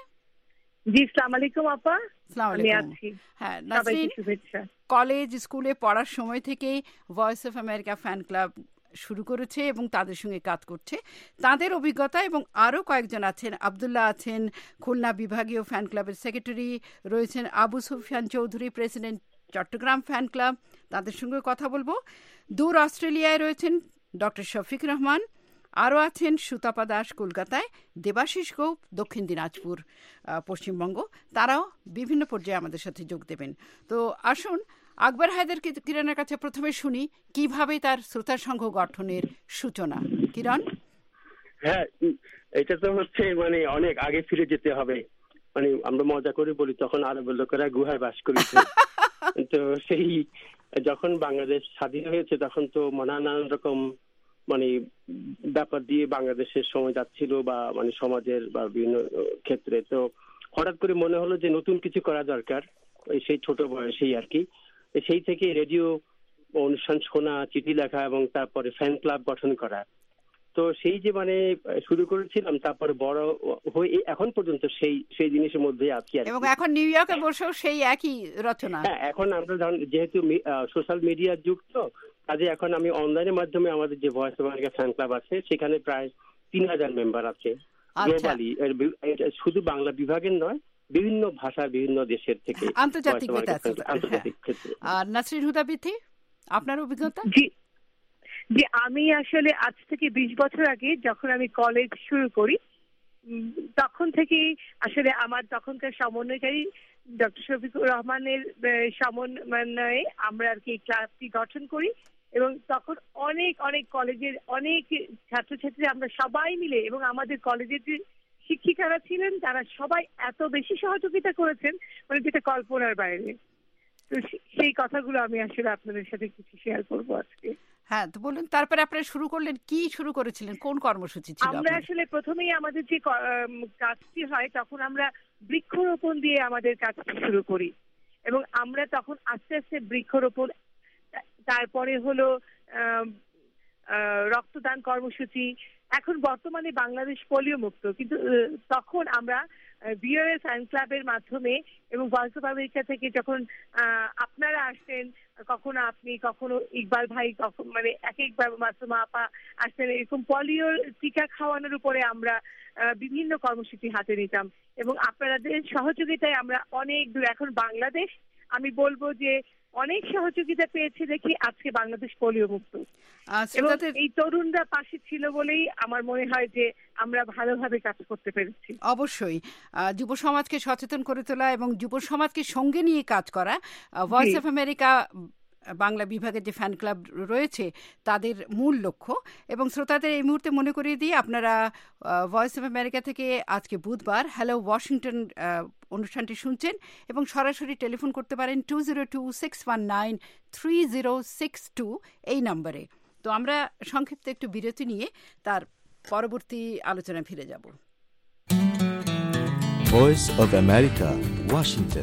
জি, আসসালামু আলাইকুম আপা। আমি আছি। হ্যাঁ নাসরিন, কলেজ স্কুলে পড়ার সময় থেকেই voice of America fan club শুরু করেছে এবং তাদের সঙ্গে কাজ করছে। তাদের অভিজ্ঞতা এবং আরও কয়েকজন আছেন, আবদুল্লাহ আছেন খুলনা বিভাগীয় ফ্যান ক্লাবের সেক্রেটারি, রয়েছেন Abu Sufiyan Chowdhury president Chattogram fan club, তাদের সঙ্গে কথা বলবো। দূর অস্ট্রেলিয়ায় রয়েছেন ডক্টর শফিক রহমান, আরও আছেন সুতাপা দাস কলকাতায়, দেবাশিস গোপ দক্ষিণ দিনাজপুর পশ্চিমবঙ্গ, তারাও বিভিন্ন পর্যায়ে আমাদের সাথে যোগ দেবেন। তো আসুন আকবর হায়দার কিরণের কাছে প্রথমে শুনি কিভাবে তার শ্রোতা সংঘ গঠনের সূচনা। কিরণ? হ্যাঁ, এটা তো হচ্ছে মানে অনেক আগে ফিরে যেতে হবে। মানে আমরা মজা করে বলি তখন আরবের লোকেরা গুহায় বাস করেছে। তো সেই যখন বাংলাদেশ স্বাধীন হয়েছে তখন তো নানান রকম মানে ব্যাপার দিয়ে বাংলাদেশের সময় যাচ্ছিল বা মানে সমাজের বা বিভিন্ন ক্ষেত্রে। তো হঠাৎ করে মনে হলো যে নতুন কিছু করা দরকার, সেই ছোট বয়সেই আর কি। সেই থেকে রেডিও অনুষ্ঠান শোনা, চিঠি লেখা এবং তারপরে ফ্যান ক্লাব গঠন করা। তো সেই যে মানে শুরু করেছিলাম, তারপরে বড় হয়ে এখন পর্যন্ত সেই সেই জিনিসের মধ্যে আছি আর এবং এখন নিউ ইয়র্কে বসেও সেই একই রচনা। হ্যাঁ, এখন আমরা যেহেতু সোশ্যাল মিডিয়ার যুগ, তো কাজে এখন আমি অনলাইনের মাধ্যমে আমাদের যে voice of America fan club আছে সেখানে প্রায় তিন হাজার মেম্বার আছে গ্লোবালি। শুধু বাংলা বিভাগের নয়, বিভিন্ন ভাষা, বিভিন্ন দেশের থেকে আন্তর্জাতিক ক্ষেত্রে। আর নাসরিন হুদা বিথি, আপনার অভিজ্ঞতা? জি জি আমি আসলে আজ থেকে বিশ বছর আগে যখন আমি কলেজ শুরু করি তখন থেকেই আসলে আমার তখনকার সমন্বয়কারী ডক্টর শফিকুর রহমানের সমন্বয়ে আমরা আর কি ক্লাবটি গঠন করি এবং তখন অনেক অনেক কলেজের অনেক ছাত্রছাত্রী আমরা সবাই মিলে এবং আমাদের কলেজের যে শিক্ষিকারা ছিলেন তারা সবাই এত বেশি সহযোগিতা করেছেন মানে যেটা কল্পনার বাইরে। তো সেই কথাগুলো আমি আসলে আপনাদের সাথে কিছু শেয়ার করবো আজকে। হ্যাঁ, তো বলুন, তারপরে আপনারা শুরু করলেন, কি শুরু করেছিলেন, কোন কর্মসূচি ছিল? আমরা আসলে প্রথমেই আমাদের যে কাজটি হয় তখন আমরা বৃক্ষরোপণ দিয়ে আমাদের কাজটি শুরু করি এবং আমরা তখন আস্তে আস্তে বৃক্ষরোপণ, তারপরে হলো রক্তদান কর্মসূচি। এখন বর্তমানে বাংলাদেশ পোলিও মুক্ত, কিন্তু তখন আমরা ভিওএ ফ্যান ক্লাবের মাধ্যমে এবং ভয়েস অফ আমেরিকা থেকে যখন আপনারা আসতেন, কখনো আপনি, কখনো ইকবাল ভাই, কখন মানে এক একবার মাসুমা আপা আসতেন, এরকম পোলিওর টিকা খাওয়ানোর উপরে আমরা বিভিন্ন কর্মসূচি হাতে নিতাম এবং আপনাদের সহযোগিতায় আমরা অনেক দূর, এখন বাংলাদেশ আমি বলবো যে অনেক সহযোগিতা পেয়েছে দেখি আজকে বাংলাদেশ পোলিও মুক্ত। এবং এই তরুণরা পাশে ছিল বলেই আমার মনে হয় যে আমরা ভালোভাবে কাজ করতে পেরেছি। অবশ্যই যুব সমাজকে সচেতন করে তোলা এবং যুব সমাজকে সঙ্গে নিয়ে কাজ করা ভয়েস অফ আমেরিকা বাংলা বিভাগের যে ফ্যান ক্লাব রয়েছে তাদের মূল লক্ষ্য। এবং শ্রোতাদের এই মুহূর্তে মনে করিয়ে দিয়ে আপনারা ভয়েস অফ আমেরিকা থেকে আজকে বুধবার হ্যালো ওয়াশিংটন অনুষ্ঠানটি শুনছেন এবং সরাসরি টেলিফোন করতে পারেন two zero two six one nine three zero six two এই নম্বরে। তো আমরা সংক্ষিপ্ত একটু বিরতি নিয়ে তার পরবর্তী আলোচনায় ফিরে যাব। Voice of America, Washington.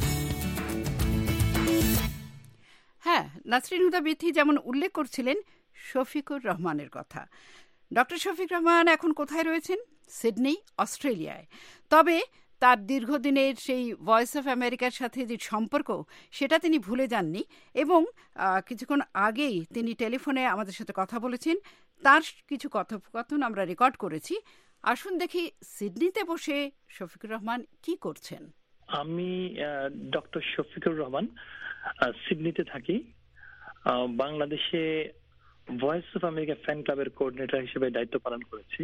হ্যাঁ, নাসরিন হুদা বিথি যেমন উল্লেখ করছিলেন শফিকুর রহমানের কথা। ডক্টর শফিক রহমান এখন কোথায় রয়েছেন? সিডনি, অস্ট্রেলিয়ায়। তবে তার দীর্ঘদিনের সেই ভয়েস অফ আমেরিকার সাথে যে সম্পর্ক, সেটা তিনি ভুলে যাননি এবং কিছুক্ষণ আগেই তিনি টেলিফোনে আমাদের সাথে কথা বলেছেন। তার কিছু কথোপকথন আমরা রেকর্ড করেছি। আসুন দেখি সিডনিতে বসে শফিকুর রহমান কি করছেন। আমি ডক্টর শফিকুর রহমান, সিডনিতে থাকি। বাংলাদেশে ভয়েস অফ আমেরিকা ফ্যান ক্লাবের কোঅর্ডিনেটর হিসেবে দায়িত্ব পালন করেছি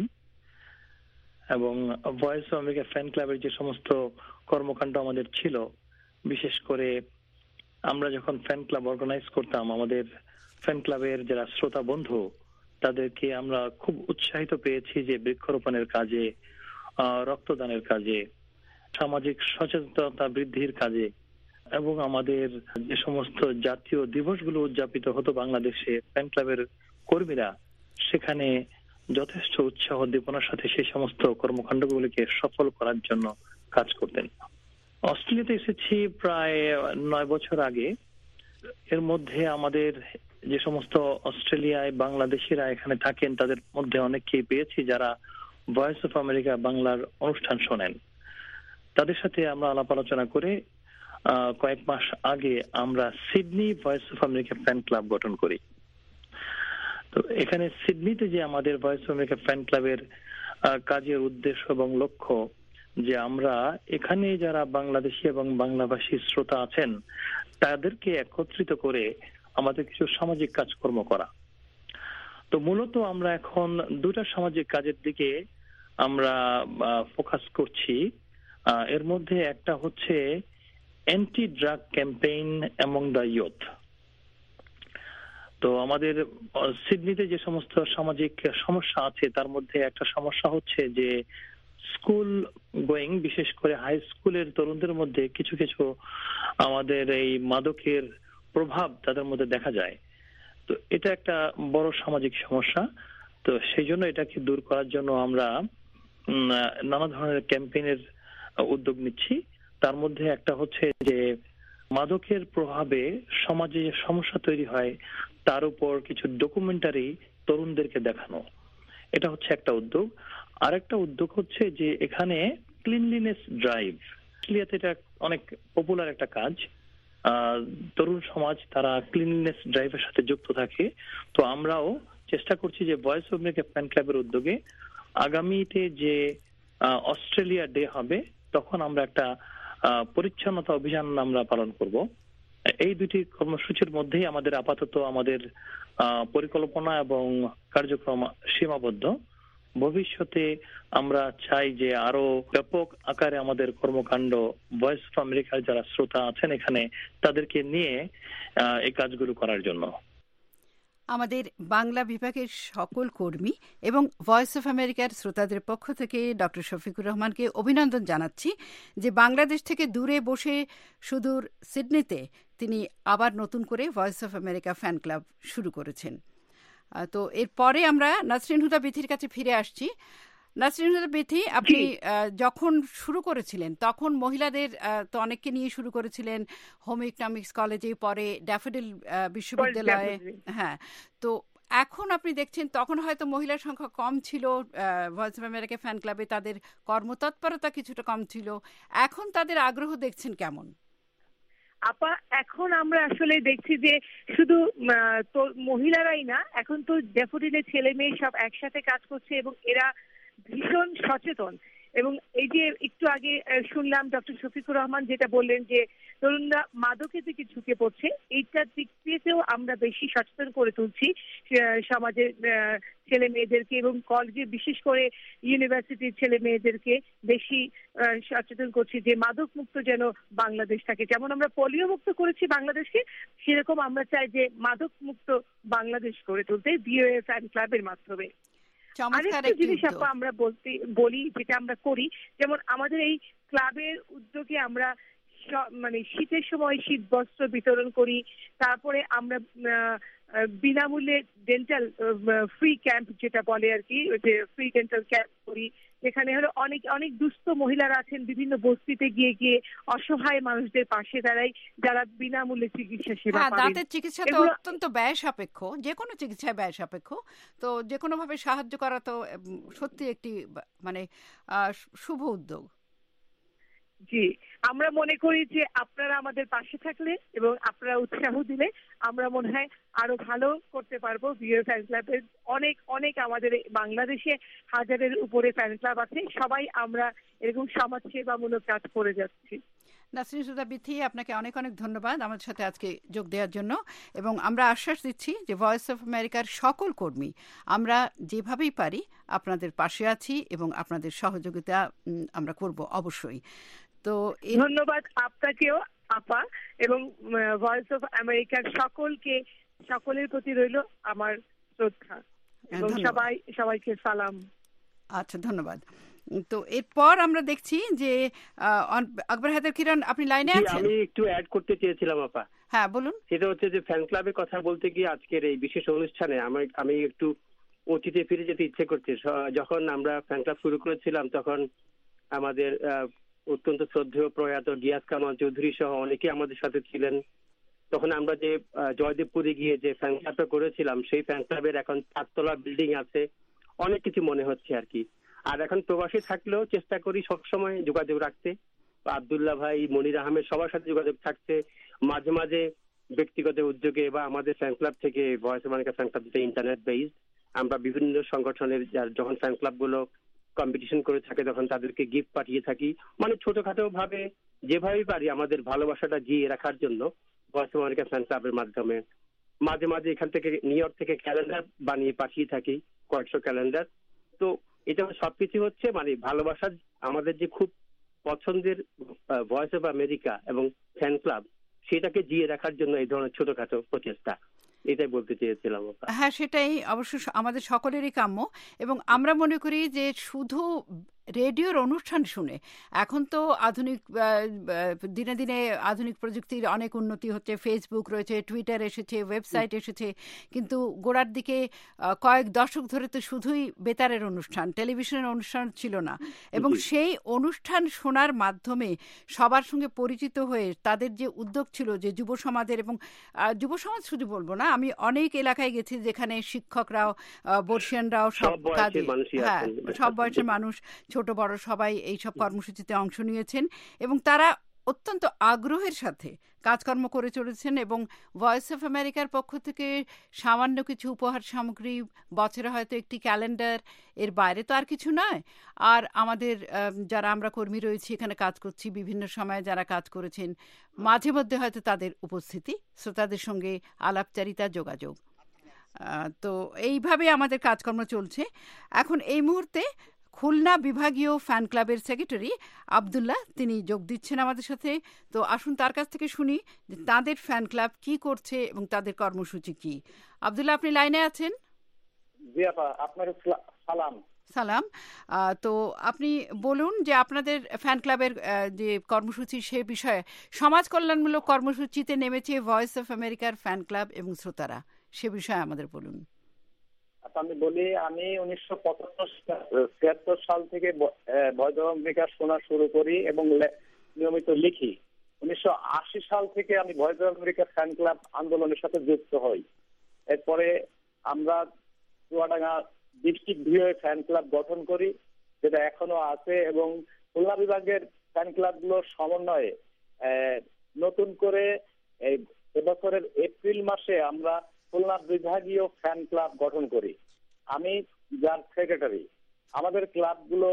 এবং ভয়েস অফ আমেরিকা ফ্যান ক্লাবের যে সমস্ত কর্মকাণ্ড আমাদের ছিল, বিশেষ করে আমরা যখন ফ্যান ক্লাব অর্গানাইজ করতাম, আমাদের ফ্যান ক্লাবের যারা শ্রোতা বন্ধু তাদেরকে আমরা খুব উৎসাহিত পেয়েছি যে বৃক্ষরোপণের কাজে, রক্তদানের কাজে, সামাজিক সচেতনতা বৃদ্ধির কাজে এবং আমাদের যে সমস্ত জাতীয় দিবসগুলো উদযাপিত হতো বাংলাদেশে, ফ্যান ক্লাবের কর্মীরা সেখানে যথেষ্ট উৎসাহ উদ্দীপনার সাথে সেই সমস্ত কর্মকাণ্ডগুলিকে সফল করার জন্য কাজ করতেন। অস্ট্রেলিয়াতে এসেছি প্রায় নয় বছর আগে। এর মধ্যে আমাদের যে সমস্ত অস্ট্রেলিয়ায় বাংলাদেশিরা এখানে থাকেন তাদের মধ্যে অনেককেই পেয়েছি যারা ভয়েস অফ আমেরিকা বাংলার অনুষ্ঠান শোনেন। তাদের সাথে আমরা আলাপ আলোচনা করে কয়েক মাস আগে আমরা Sydney voice of America fan club গঠন করি। তো এখানে সিডনিতে যে আমাদের ভয়েস অফ আমেরিকা ফ্যান ক্লাবের কাজের উদ্দেশ্য এবং লক্ষ্য, যে আমরা এখানে যারা বাংলাদেশি এবং বাংলাভাষী শ্রোতা আছেন তাদেরকে একত্রিত করে আমাদের কিছু সামাজিক কাজকর্ম করা। তো মূলত আমরা এখন দুটা সামাজিক কাজের দিকে আমরা ফোকাস করছি। এর মধ্যে একটা হচ্ছে anti drug campaign among the youth. তো আমাদের সিডনিতে যে সমস্ত সামাজিক সমস্যা আছে তার মধ্যে একটা সমস্যা হচ্ছে যে স্কুল গোয়িং, বিশেষ করে হাই স্কুলের তরুণদের মধ্যে কিছু কিছু আমাদের এই মাদকের প্রভাব তাদের মধ্যে দেখা যায়। তো এটা একটা বড় সামাজিক সমস্যা। তো সেই জন্য এটাকে দূর করার জন্য আমরা নানা ধরনের ক্যাম্পেইনের উদ্যোগ নিচ্ছি। তার মধ্যে একটা হচ্ছে যে মাদকের প্রভাবে সমাজে যে সমস্যা তৈরি হয় তার উপর কিছু ডকুমেন্টারি তরুণদেরকে দেখানো, এটা হচ্ছে একটা উদ্যোগ। আরেকটা উদ্যোগ হচ্ছে যে এখানে ক্লিনলিনেস ড্রাইভ, এটা অনেক পপুলার একটা কাজ। তরুণ সমাজ তারা ক্লিনলিনেস ড্রাইভের সাথে যুক্ত থাকে। তো আমরাও চেষ্টা করছি যে ভয়েস অফ আমেরিকা ফ্যান ক্লাবের উদ্যোগে আগামীতে যে অস্ট্রেলিয়া ডে হবে তখন আমরা একটা পরিচ্ছন্নতা অভিযান আমরা পালন করব। এই দুটি কর্মসূচির মধ্যেই আমাদের আপাতত আমাদের পরিকল্পনা এবং কার্যক্রম সীমাবদ্ধ। ভবিষ্যতে আমরা চাই যে আরো ব্যাপক আকারে আমাদের কর্মকাণ্ড ভয়েস অফ আমেরিকার যারা শ্রোতা আছেন এখানে তাদেরকে নিয়ে এই কাজগুলো করার জন্য। আমাদের বাংলা বিভাগের সকল কর্মী এবং ভয়েস অফ আমেরিকার শ্রোতাদের পক্ষ থেকে ডক্টর শফিকুর রহমানকে অভিনন্দন জানাচ্ছি যে বাংলাদেশ থেকে দূরে বসে সুদূর সিডনিতে তিনি আবার নতুন করে voice of America fan club শুরু করেছেন। তো এরপরে আমরা নাসরিন হুদা বিথির কাছে ফিরে আসছি। নাসরিন হুদা বিথি, আপনি যখন শুরু করেছিলেন তখন মহিলাদের তো অনেককে নিয়ে শুরু করেছিলেন, হোম ইকোনমিক্স কলেজে, পরে ড্যাফোডিল বিশ্ববিদ্যালয়ে। হ্যাঁ, তো এখন আপনি দেখছেন তখন হয়তো মহিলার সংখ্যা কম ছিল ভয়েস অফ আমেরিকা ফ্যান ক্লাবে, তাদের কর্মতৎপরতা কিছুটা কম ছিল, এখন তাদের আগ্রহ দেখছেন কেমন? আপা, এখন আমরা আসলে দেখছি যে শুধু তো মহিলারাই না, এখন তো ড্যাফোডিলের ছেলে মেয়ে সব একসাথে কাজ করছে এবং এরা ভীষণ সচেতন। এবং এই যে একটু আগে শুনলাম ডক্টর শফিকুর রহমান যেটা বললেন যে তরুণরা মাদকের দিকে ঝুঁকে পড়ছে, এইটার দিক থেকেও আমরা বেশি সচেতন করে তুলছি সমাজের ছেলে মেয়েদেরকে এবং কলেজে বিশেষ করে ইউনিভার্সিটির ছেলে মেয়েদেরকে বেশি সচেতন করছি যে মাদক মুক্ত যেন বাংলাদেশ থাকে। যেমন আমরা পোলিও মুক্ত করেছি বাংলাদেশকে, সেরকম আমরা চাই যে মাদক মুক্ত বাংলাদেশ গড়ে তুলতে ভিওএ ফ্যান ক্লাবের মাধ্যমে। আরেকটা জিনিস আপা আমরা বলতে বলি যেটা আমরা করি, যেমন আমাদের এই ক্লাবের উদ্যোগে আমরা মানে শীতের সময় শীত বস্ত্র বিতরণ করি। তারপরে আমরা বিনামূল্যে ডেন্টাল ফ্রি ক্যাম্প যেটা বলে আর কি, ফ্রি ডেন্টাল ক্যাম্প করি, যেখানে হলো অনেক অনেক দুস্থ মহিলারা আছেন, বিভিন্ন বস্তিতে গিয়ে গিয়ে অসহায় মানুষদের পাশে দাঁড়াই, যারা বিনামূল্যে চিকিৎসা সেবা পাবেন। দাঁতের চিকিৎসা তো অত্যন্ত ব্যয় সাপেক্ষ, যে কোনো চিকিৎসায় ব্যয় সাপেক্ষ, তো যে কোনো ভাবে সাহায্য করা তো সত্যি একটি মানে শুভ উদ্যোগ। জি, আমরা মনে করি যে আপনারা আমাদের পাশে থাকলে এবং আপনারা উৎসাহ দিলে আমরা মনে হয় আরো ভালো করতে পারবো। ভিওএ ফ্যান ক্লাবের অনেক অনেক আমাদের বাংলাদেশে হাজারের উপরে ফ্যান ক্লাব আছে, সবাই আমরা এরকম সমাজ সেবামূলক কাজ করে যাচ্ছি। নাসরিন সুধা বিথি, আপনাকে অনেক অনেক ধন্যবাদ আমাদের সাথে আজকে যোগ দেওয়ার জন্য, এবং আমরা আশ্বাস দিচ্ছি যে ভয়েস অফ আমেরিকার সকল কর্মী আমরা যেভাবেই পারি আপনাদের পাশে আছি এবং আপনাদের সহযোগিতা আমরা করব অবশ্যই। তো ধন্যবাদ আপনাকেও আপা, এবং ভয়েস অফ আমেরিকার সকলকে, সকলের প্রতি রইল আমার শ্রদ্ধা এবং সবাই সবাইকে সালাম। আচ্ছা, ধন্যবাদ। তো এরপর আমরা দেখছি যে আকবর হায়দার কিরণ, আপনি লাইনে আছেন? আমি একটু অ্যাড করতে চেয়েছিলাম আপা। হ্যাঁ বলুন। সেটা হচ্ছে যে ফ্যান ক্লাবের কথা বলতে গিয়ে আজকের এই বিশেষ অনুষ্ঠানে আমি আমি একটু অতীতে ফিরে যেতে ইচ্ছে করছে। যখন আমরা ফ্যান ক্লাব শুরু করেছিলাম তখন আমাদের অত্যন্ত শ্রদ্ধেয় প্রয়াত গিয়াস কামাল চৌধুরী সহ অনেকে আমাদের সাথে ছিলেন। তখন আমরা যে জয়দেবপুরে গিয়ে যে ফ্যান ক্লাবটা করেছিলাম সেই ফ্যান ক্লাবের এখন চারতলা বিল্ডিং আছে, অনেক কিছু মনে হচ্ছে আর কি। আর এখন প্রবাসী থাকলেও চেষ্টা করি সবসময় যোগাযোগ রাখতে, আব্দুল্লাহ ভাই, মনির আহমেদ সবার সাথে যোগাযোগ থাকতে। মাঝে মাঝে ব্যক্তিগত উদ্যোগে বা আমাদের ফ্যান ক্লাব থেকে, voice of America fan club যেটা ইন্টারনেট বেসড, আমরা বিভিন্ন সংগঠনের যখন ফ্যান ক্লাব গুলো কম্পিটিশন করে থাকে তখন তাদেরকে গিফট পাঠিয়ে থাকি। মানে ছোটখাটো ভাবে যেভাবেই পারি আমাদের ভালোবাসাটা জিয়ে রাখার জন্য ভয়েস অফ আমেরিকা ফ্যান ক্লাবের মাধ্যমে মাঝে মাঝে এখান থেকে নিউ ইয়র্ক থেকে ক্যালেন্ডার বানিয়ে পাঠিয়ে থাকি, কয়েকশো ক্যালেন্ডার। তো এটা সবকিছু হচ্ছে মানে ভালোবাসার আমাদের যে খুব পছন্দের ভয়েস অফ আমেরিকা এবং ফ্যান ক্লাব, সেটাকে জিয়ে রাখার জন্য এই ধরনের ছোটখাটো প্রচেষ্টা, এটাই বলতে চেয়েছিলাম। হ্যাঁ, সেটাই অবশ্য আমাদের সকলেরই কাম্য, এবং আমরা মনে করি যে শুধু রেডিওর অনুষ্ঠান শুনে, এখন তো আধুনিক দিনে দিনে আধুনিক প্রযুক্তির অনেক উন্নতি হচ্ছে, ফেসবুক রয়েছে, টুইটার এসেছে, ওয়েবসাইট এসেছে, কিন্তু গোড়ার দিকে কয়েক দশক ধরে তো শুধুই বেতারের অনুষ্ঠান, টেলিভিশনের অনুষ্ঠান ছিল না, এবং সেই অনুষ্ঠান শোনার মাধ্যমে সবার সঙ্গে পরিচিত হয়ে তাদের যে উদ্যোগ ছিল যে যুব সমাজের, এবং যুব সমাজ শুধু বলবো না, আমি অনেক এলাকায় গেছি যেখানে শিক্ষকরাও, বর্ষিয়ানরাও, সব কাজে, হ্যাঁ সব বয়সের মানুষ, ছোট বড় সবাই এইসব কর্মসূচিতে অংশ নিয়েছেন, এবং তারা অত্যন্ত আগ্রহের সাথে কাজকর্ম করে চলেছেন। এবং ভয়েস অফ আমেরিকার পক্ষ থেকে সামান্য কিছু উপহার সামগ্রী, বছরে হয়তো একটি ক্যালেন্ডার, এর বাইরে তো আর কিছু নয়। আর আমাদের যারা আমরা কর্মী রয়েছি, এখানে কাজ করছি, বিভিন্ন সময়ে যারা কাজ করেছেন, মাঝে মধ্যে হয়তো তাদের উপস্থিতি, শ্রোতাদের সঙ্গে আলাপচারিতা, যোগাযোগ, তো এইভাবে আমাদের কাজকর্ম চলছে। এখন এই মুহূর্তে খুলনা বিভাগীয় ফ্যান ক্লাবের সেক্রেটারি আব্দুল্লাহ, তিনি যোগ দিচ্ছেন আমাদের সাথে। তো আসুন তার কাছ থেকে শুনি যে তাদের ফ্যান ক্লাব কি করছে এবং তাদের কর্মসূচি কি। আব্দুল্লাহ, আপনি লাইনে আছেন? জি আপা, আপনাকে সালাম। সালাম। তো আপনি বলুন যে আপনাদের ফ্যান ক্লাবের যে কর্মসূচি সে বিষয়ে, সমাজ কল্যাণমূলক কর্মসূচিতে নেমেছে ভয়েস অফ আমেরিকার ফ্যান ক্লাব এবং শ্রোতারা, সে বিষয়ে আমাদের বলুন। আমি বলি, আমি উনিশশো পঁচাত্তর ছিয়াত্তর সাল থেকে ভয়েস অফ আমেরিকা শোনা শুরু করি এবং নিয়মিত লিখি। উনিশশো আশি সাল থেকে আমি voice of America fan club আন্দোলনের সাথে যুক্ত হই। এরপরে আমরা Chuadanga district VOA fan club গঠন করি, যেটা এখনো আছে, এবং খুলনা বিভাগের ফ্যান ক্লাবগুলোর সমন্বয়ে নতুন করে এবছরের এপ্রিল মাসে আমরা খুলনা বিভাগীয় ফ্যান ক্লাব গঠন করি। আমি যার সেক্রেটারি। আমাদের ক্লাবগুলো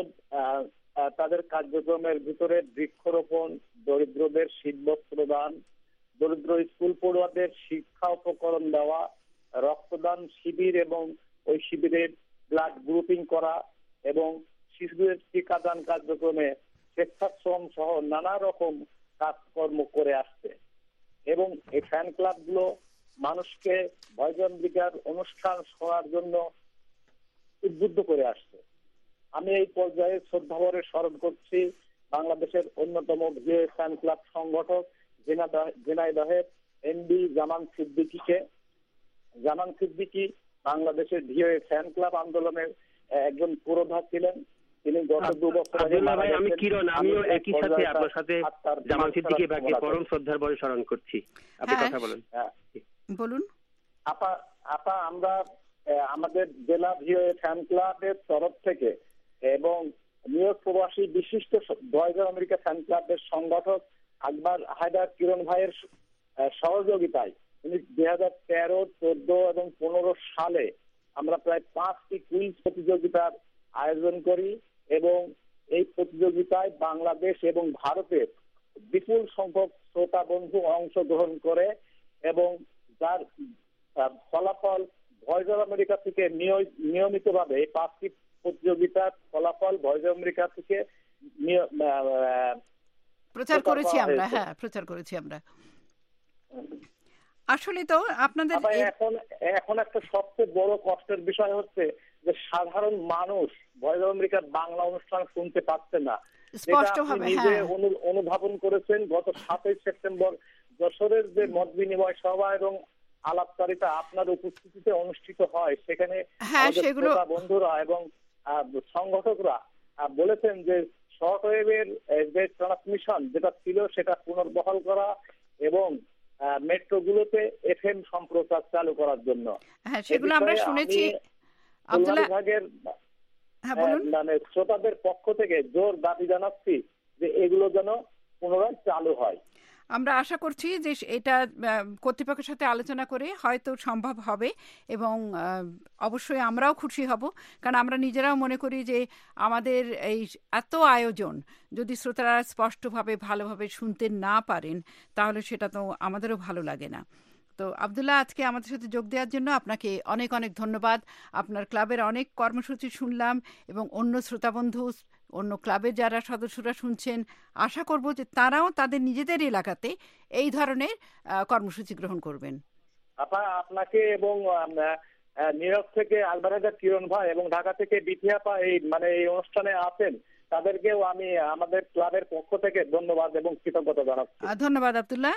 তাদের কার্যক্রমের ভিতরে বৃক্ষরোপণ, দরিদ্রদের শীতবস্ত্র দান, দরিদ্র স্কুল পড়ুয়াদের শিক্ষা উপকরণ দেওয়া, রক্তদান শিবির এবং ওই শিবিরে ব্লাড গ্রুপিং করা, এবং শিশুদের টিকাদান কার্যক্রমে স্বেচ্ছাশ্রম সহ নানা রকম কাজকর্ম করে আসছে। এবং এই ফ্যান ক্লাবগুলো মানুষকে ভয়েস অফ আমেরিকার অনুষ্ঠান শোনার জন্য উদ্বুদ্ধ করে আসছে। আমি এই পর্যায়ে শ্রদ্ধাভরে স্মরণ করছি বাংলাদেশের অন্যতম ভিওএ ফ্যান ক্লাব সংগঠক ঝিনাইদহের এমডি জামান সিদ্দিকীকে। জামান সিদ্দিকী বাংলাদেশের ভিওএ ফ্যান ক্লাব আন্দোলনের একজন পুরোধা ছিলেন। তিনি গত দু বছর আগে আব্দুল্লাহ ভাই, আমি কিরণ, আমিও একই সাথে আপনার সাথে জামান সিদ্দিকী ভাইকে পরম শ্রদ্ধার ভরে স্মরণ করছি। আপনি কথা বলেন। বলুন। আপা আপা আমরা আমাদের জেলা ভিওএ ফ্যান ক্লাবের তরফ থেকে এবং নিউ ইয়র্ক প্রবাসী বিশিষ্ট ভয়েস অফ আমেরিকা ফ্যান ক্লাবের সংগঠক আকবর হায়দার কিরণ ভাইয়ের সহযোগিতায় উনি দুই হাজার তেরো চোদ্দ এবং পনেরো সালে আমরা প্রায় পাঁচটি কুইজ প্রতিযোগিতার আয়োজন করি এবং এই প্রতিযোগিতায় বাংলাদেশ এবং ভারতের বিপুল সংখ্যক শ্রোতা বন্ধু অংশগ্রহণ করে এবং যার ফলাফল ভয়েস অফ আমেরিকা থেকে নিয়মিতভাবে এই পাঁচটি প্রতিযোগিতার ফলাফল ভয়েস অফ আমেরিকা থেকে প্রচার করেছি আমরা। হ্যাঁ, প্রচার করেছি আমরা। আসলে তো আপনাদের এখন এখন একটা সবচেয়ে বড় কষ্টের বিষয় হচ্ছে যে সাধারণ মানুষ ভয়েস অফ আমেরিকার বাংলা অনুষ্ঠান শুনতে পাচ্ছে না। স্পষ্টভাবে নিজে অনুধাবন করেছেন গত সাতই সেপ্টেম্বর যশোরের যে মত বিনিময় সভা এবং আলাপচারিতা আপনার উপস্থিতিতে অনুষ্ঠিত হয়, সেখানে বন্ধুরা এবং সংগঠকরা বলেছেন যে শর্ট ওয়েভের যে ট্রান্সমিশন যেটা ছিল সেটা পুনর্বহাল করা এবং মেট্রোগুলোতে এফএম সম্প্রচার চালু করার জন্য। হ্যাঁ, সেগুলো আমরা শুনেছি। আব্দুল্লাহ বিভাগের মানে শ্রোতাদের পক্ষ থেকে জোর দাবি জানাচ্ছি যে এগুলো যেন পুনরায় চালু হয়। আমরা আশা করছি যে এটা কর্তৃপক্ষের সাথে আলোচনা করে হয়তো সম্ভব হবে এবং অবশ্যই আমরাও খুশি হব, কারণ আমরা নিজেরাও মনে করি যে আমাদের এই এত আয়োজন যদি শ্রোতারা স্পষ্টভাবে ভালোভাবে শুনতে না পারেন তাহলে সেটা তো আমাদেরও ভালো লাগে না। তো আব্দুল্লাহ, আজকে আমাদের সাথে যোগ দেওয়ার জন্য আপনাকে অনেক অনেক ধন্যবাদ। আপনার ক্লাবের অনেক কর্মসূচি শুনলাম এবং অন্য শ্রোতাবন্ধু অন্য ক্লাবের যারা সদস্যরা শুনছেন, আশা করব যে তারাও তাদের নিজেদের এলাকাতে এই ধরনের কর্মসূচি গ্রহণ করবেন। আপনাকে এবং নিউ ইয়র্ক থেকে আকবর হায়দার কিরণ ভাই এবং ঢাকা থেকে বিথিয়াপা এই মানে এই অনুষ্ঠানে আছেন, তাদেরকেও আমি আমাদের ক্লাবের পক্ষ থেকে ধন্যবাদ এবং কৃতজ্ঞতা জানাচ্ছি। ধন্যবাদ আব্দুল্লাহ।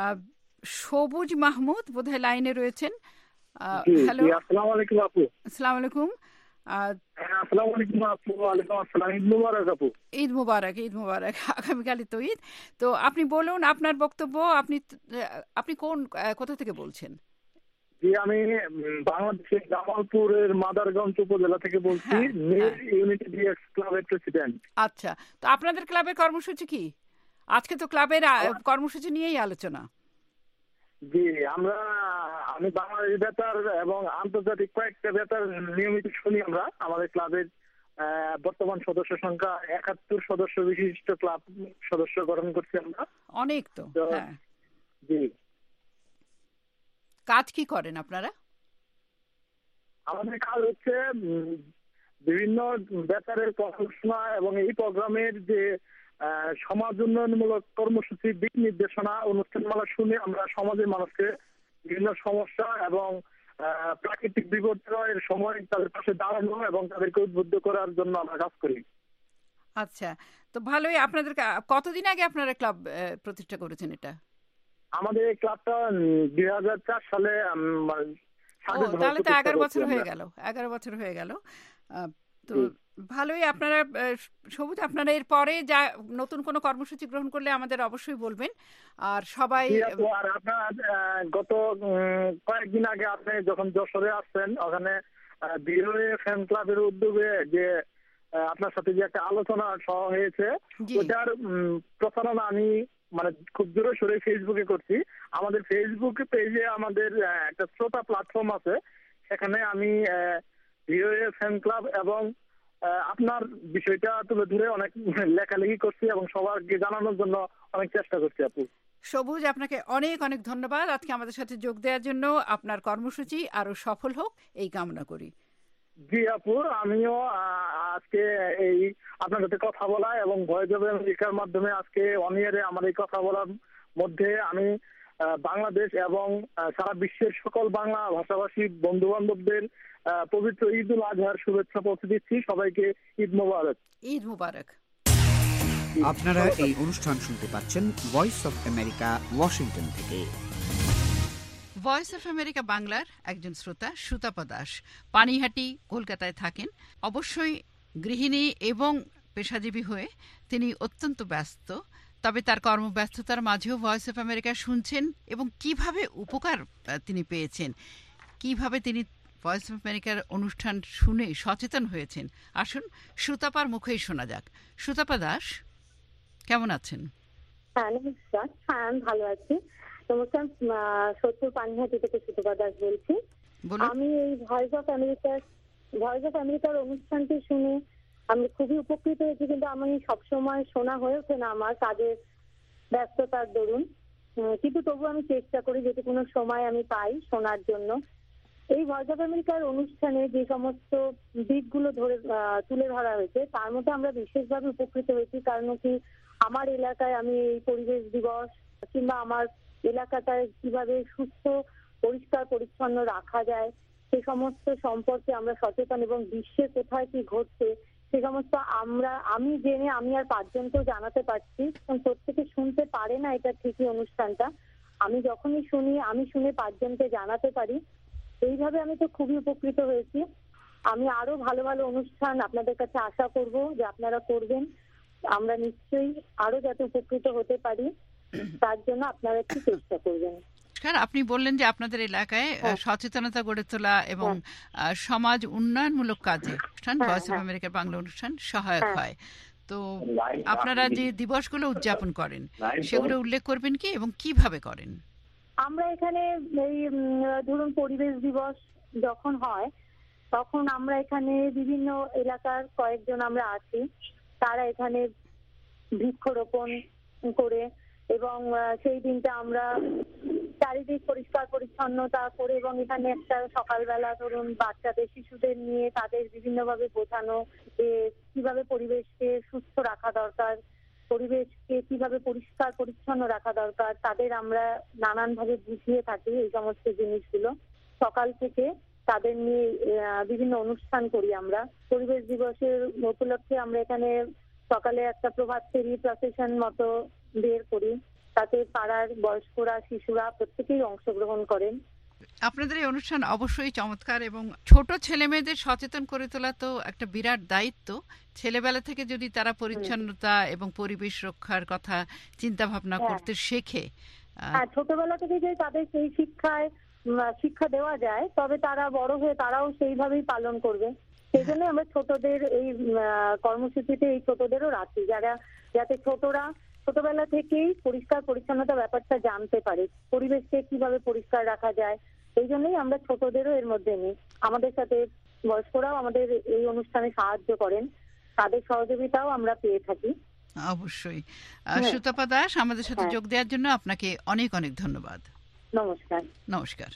সবুজ মাহমুদ বোধহয় লাইনে রয়েছেন। হ্যালো, আসসালামু আলাইকুম আপু। আসসালামু আলাইকুম। আসসালামু আলাইকুম আপু। ওয়ালাইকুম আসসালাম। ঈদ মুবারক আপু। ঈদ মুবারক, ঈদ মুবারক। আগামীকালই তো ঈদ। তো আপনি বলুন আপনার বক্তব্য। আপনি আপনি কোন কোথা থেকে বলছেন? জি, আমি বাংলাদেশের জামালপুরের মাদারগঞ্জ উপজেলা থেকে বলছি, ইউনিটি ডিএক্স ক্লাবের প্রেসিডেন্ট। আচ্ছা, তো আপনাদের ক্লাবের কর্মসূচি কি? আজকে তো ক্লাবের কর্মসূচি নিয়েই আলোচনা। জি, আমরা আমি বাংলাদেশ বেতার এবং আন্তর্জাতিক কয়েকটা বেতার নিয়মিত শুনি আমরা। আমাদের ক্লাবের বর্তমান সদস্য সংখ্যা একাত্তর সদস্য বিশিষ্ট ক্লাব সদস্য গঠন করছি আমরা। অনেক তো। হ্যাঁ, জি। কাজ কি করেন আপনারা? আমাদের কাজ হচ্ছে বিভিন্ন বেতারের পড়াশোনা এবং এই প্রোগ্রামের যে সমাজ উন্নয়নমূলক কর্মসূচি, দিক নির্দেশনা, অনুষ্ঠানমালা শুনে আমরা সমাজের মানুষকে বিভিন্ন সমস্যা এবং প্রাকৃতিক বিপর্যয়ের সময় তাদের পাশে দাঁড়ানো এবং তাদেরকে উদ্বুদ্ধ করার জন্য আমরা কাজ করি। আচ্ছা, তো ভালোই। আপনাদের কতদিন আগে আপনারা ক্লাব প্রতিষ্ঠা করেছেন? এটা আমাদের এই ক্লাবটা দুই হাজার চার সালে। তাহলে তো এগারো বছর হয়ে গেল। এগারো বছর হয়ে গেল। তো ভালোই। আপনারা সবুজ, আপনারা এর পরে যা নতুন কোনো কর্মসূচি গ্রহণ করলে আমাদের অবশ্যই বলবেন। আর সবাই আর আপনার গত কয়েকদিন আগে আপনি যখন যশোরে আসছেন, ওখানে ভিওএ ফ্যান ক্লাবের উদ্যোগে যে আপনার সাথে যে একটা আলোচনা সভা হয়েছে, ওটার প্রচারণা আমি মানে খুব জোরে সোরে ফেসবুকে করছি। আমাদের ফেসবুক পেজে আমাদের একটা শ্রোতা প্ল্যাটফর্ম আছে, সেখানে আমি ভিওএ ফ্যান ক্লাব এবং আপনার বিষয়টা তুলে ধরে অনেক লেখালেখি করছি এবং সবাইকে জানানোর জন্য অনেক চেষ্টা করছি। আপু সবুজ, আপনাকে অনেক অনেক ধন্যবাদ আজকে আমাদের সাথে যোগ দেওয়ার জন্য। আপনার কর্মসূচি আরো সফল হোক এই কামনা করি। জি আপু, আমিও আজকে এই আপনার সাথে কথা বলা এবং ভয়েস অফ আমেরিকার মাধ্যমে আজকে অন ইয়ারে আমার এই কথা বলার মধ্যে আমি বাংলাদেশ এবং সারা বিশ্বের সকল বাংলা ভাষাভাষী বন্ধু বান্ধবদের পবিত্র ঈদ উল আজহার শুভেচ্ছা পৌঁছে দিচ্ছি। সবাইকে ঈদ মোবারক। ঈদ মোবারক। আপনারা এই অনুষ্ঠান শুনতে পাচ্ছেন ভয়েস অফ আমেরিকা, ওয়াশিংটন থেকে। ভয়েস অফ আমেরিকা বাংলার একজন শ্রোতা সুতাপা দাস পানিহাটি, কলকাতায় থাকেন। অবশ্যই গৃহিণী এবং পেশাজীবী হয়ে তিনি অত্যন্ত ব্যস্ত, তবে তার কর্মব্যস্ততার মাঝেও ভয়েস অফ আমেরিকা শুনছেন এবং কিভাবে উপকার তিনি পেয়েছেন, কিভাবে তিনি ভয়েস অফ আমেরিকার অনুষ্ঠান শুনে সচেতন হয়েছেন। আসুন সুতাপার মুখেই শোনা যাক। সুতাপা দাস, কেমন আছেন? হ্যাঁ, নমস্কার। হ্যাঁ, আমি ভালো আছি। নমস্কার, সত্যি পানিহাটি থেকে সুতাপা দাস বলছি। আমি এই ভয়েস অফ আমেরিকার ভয়েস অফ আমেরিকার অনুষ্ঠানটি শুনে আমি খুবই উপকৃত হয়েছি, কিন্তু আমি সবসময় শোনা হয়ে ওঠে না আমার কাজের ব্যস্ততার দরুন, কিন্তু তবু আমি চেষ্টা করি যেটি কোনো সময় আমি পাই শোনার জন্য। এই ভয়েস অফ আমেরিকার অনুষ্ঠানে যে সমস্ত দিকগুলো ধরে তুলে ধরা হয়েছে তার মধ্যে আমরা বিশেষভাবে উপকৃত হয়েছি। কারণ কি, আমার এলাকায় আমি এই পরিবেশ দিবস কিংবা আমার এলাকাটায় কিভাবে সুস্থ পরিষ্কার পরিচ্ছন্ন রাখা যায় সে সমস্ত সম্পর্কে আমরা সচেতন, এবং বিশ্বে কোথায় কি ঘটছে সে সমস্ত আমরা আমি জেনে আমি আর পাঁচজনকেও জানাতে পারছি। প্রত্যেকে শুনতে পারে না, এটা ঠিকই অনুষ্ঠানটা। আমি যখনই শুনি আমি শুনে পাঁচজনকে জানাতে পারি। এইভাবে আমি তো খুবই উপকৃত হয়েছি। আমি আরো ভালো ভালো অনুষ্ঠান আপনাদের কাছে আশা করব যে আপনারা করবেন। আমরা নিশ্চয়ই আরো যাতে উপকৃত হতে পারি তার জন্য আপনারা একটু চেষ্টা করবেন। আপনি বললেন যে আপনাদের এলাকায় সচেতনতা গড়ে তোলা এবং সমাজ উন্নয়নমূলক কাজে অনুষ্ঠান ভয়েস অফ আমেরিকার বাংলা অনুষ্ঠান সহায়ক হয়। তো আপনারা যে দিবসগুলো উদযাপন করেন সেগুলো উল্লেখ করবেন কি এবং কিভাবে করেন? আমরা এখানে এই ধরুন পরিবেশ দিবস যখন হয় তখন আমরা এখানে বিভিন্ন এলাকার কয়েকজন আমরা আছি, তারা এখানে বৃক্ষরোপণ করে এবং সেই দিনটা আমরা চারিদিক পরিষ্কার পরিচ্ছন্নতা করে এবং এখানে একটা সকালবেলা ধরুন বাচ্চাদের শিশুদের নিয়ে তাদের বিভিন্নভাবে বোঝানো যে কিভাবে পরিবেশকে সুস্থ রাখা দরকার, পরিবেশকে কিভাবে পরিষ্কার পরিচ্ছন্ন রাখা দরকার, তাদের আমরা নানানভাবে বুঝিয়ে থাকি এই সমস্ত জিনিসগুলো। সকাল থেকে তাদের নিয়ে বিভিন্ন অনুষ্ঠান করি আমরা। পরিবেশ দিবসের উপলক্ষে আমরা এখানে সকালে একটা প্রভাত ফেরি প্রসেশন মতো বের করি, তাতে পাড়ার বয়স্করা শিশুরা প্রত্যেকেই অংশগ্রহণ করেন। আপনাদের এই অনুষ্ঠান অবশ্যই চমৎকার এবং ছোট ছেলে মেয়েদের সচেতন করে তোলা তো একটা বিরাট দায়িত্ব। ছেলেবেলা থেকে যদি তারা পরিচ্ছন্নতা এবং পরিবেশ রক্ষার কথা চিন্তা ভাবনা করতে শেখে, ছোটবেলা থেকে যদি তাদের সেই শিক্ষায় শিক্ষা দেওয়া যায় তবে তারা বড় হয়ে তারাও সেইভাবেই পালন করবে। সেই জন্য আমরা ছোটদের এই কর্মসূচিতে এই ছোটদেরও রাখি, যারা যাতে ছোটরা ছোটবেলা থেকেই পরিষ্কার পরিচ্ছন্নতা ব্যাপারটা জানতে পারে, পরিবেশকে কিভাবে পরিষ্কার রাখা যায়। এই জন্যই আমরা ছোটদেরও এর মধ্যে নিই। আমাদের সাথে বয়স্করাও আমাদের এই অনুষ্ঠানে সাহায্য করেন, তাদের সহযোগিতাও আমরা পেয়ে থাকি। অবশ্যই। সুতাপা দাস, আমাদের সাথে যোগ দেওয়ার জন্য আপনাকে অনেক অনেক ধন্যবাদ। নমস্কার। নমস্কার।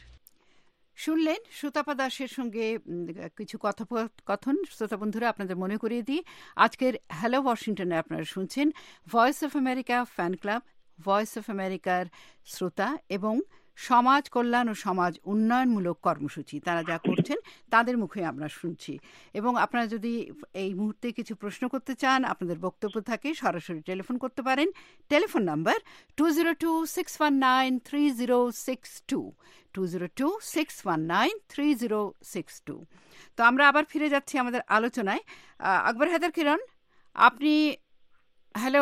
শুনলেন সুতাপা দাসের সঙ্গে কিছু কথোপকথন। শ্রোতা বন্ধুরা, আপনাদের মনে করিয়ে দিই, আজকের হ্যালো ওয়াশিংটনে আপনারা শুনছেন voice of America fan club, voice of আমেরিকার শ্রোতা এবং সমাজ কল্যাণ ও সমাজ উন্নয়নমূলক কর্মসূচি তারা যা করছেন তাদের মুখে আমরা শুনছি। এবং আপনারা যদি এই মুহূর্তে কিছু প্রশ্ন করতে চান, আপনাদের বক্তব্য থাকে, সরাসরি টেলিফোন করতে পারেন। Telephone number two zero two six one nine three zero six two two zero two six one nine three zero six two. তো আমরা আবার ফিরে যাচ্ছি আমাদের আলোচনায়। আকবর হায়দার কিরণ, আপনি হ্যালো,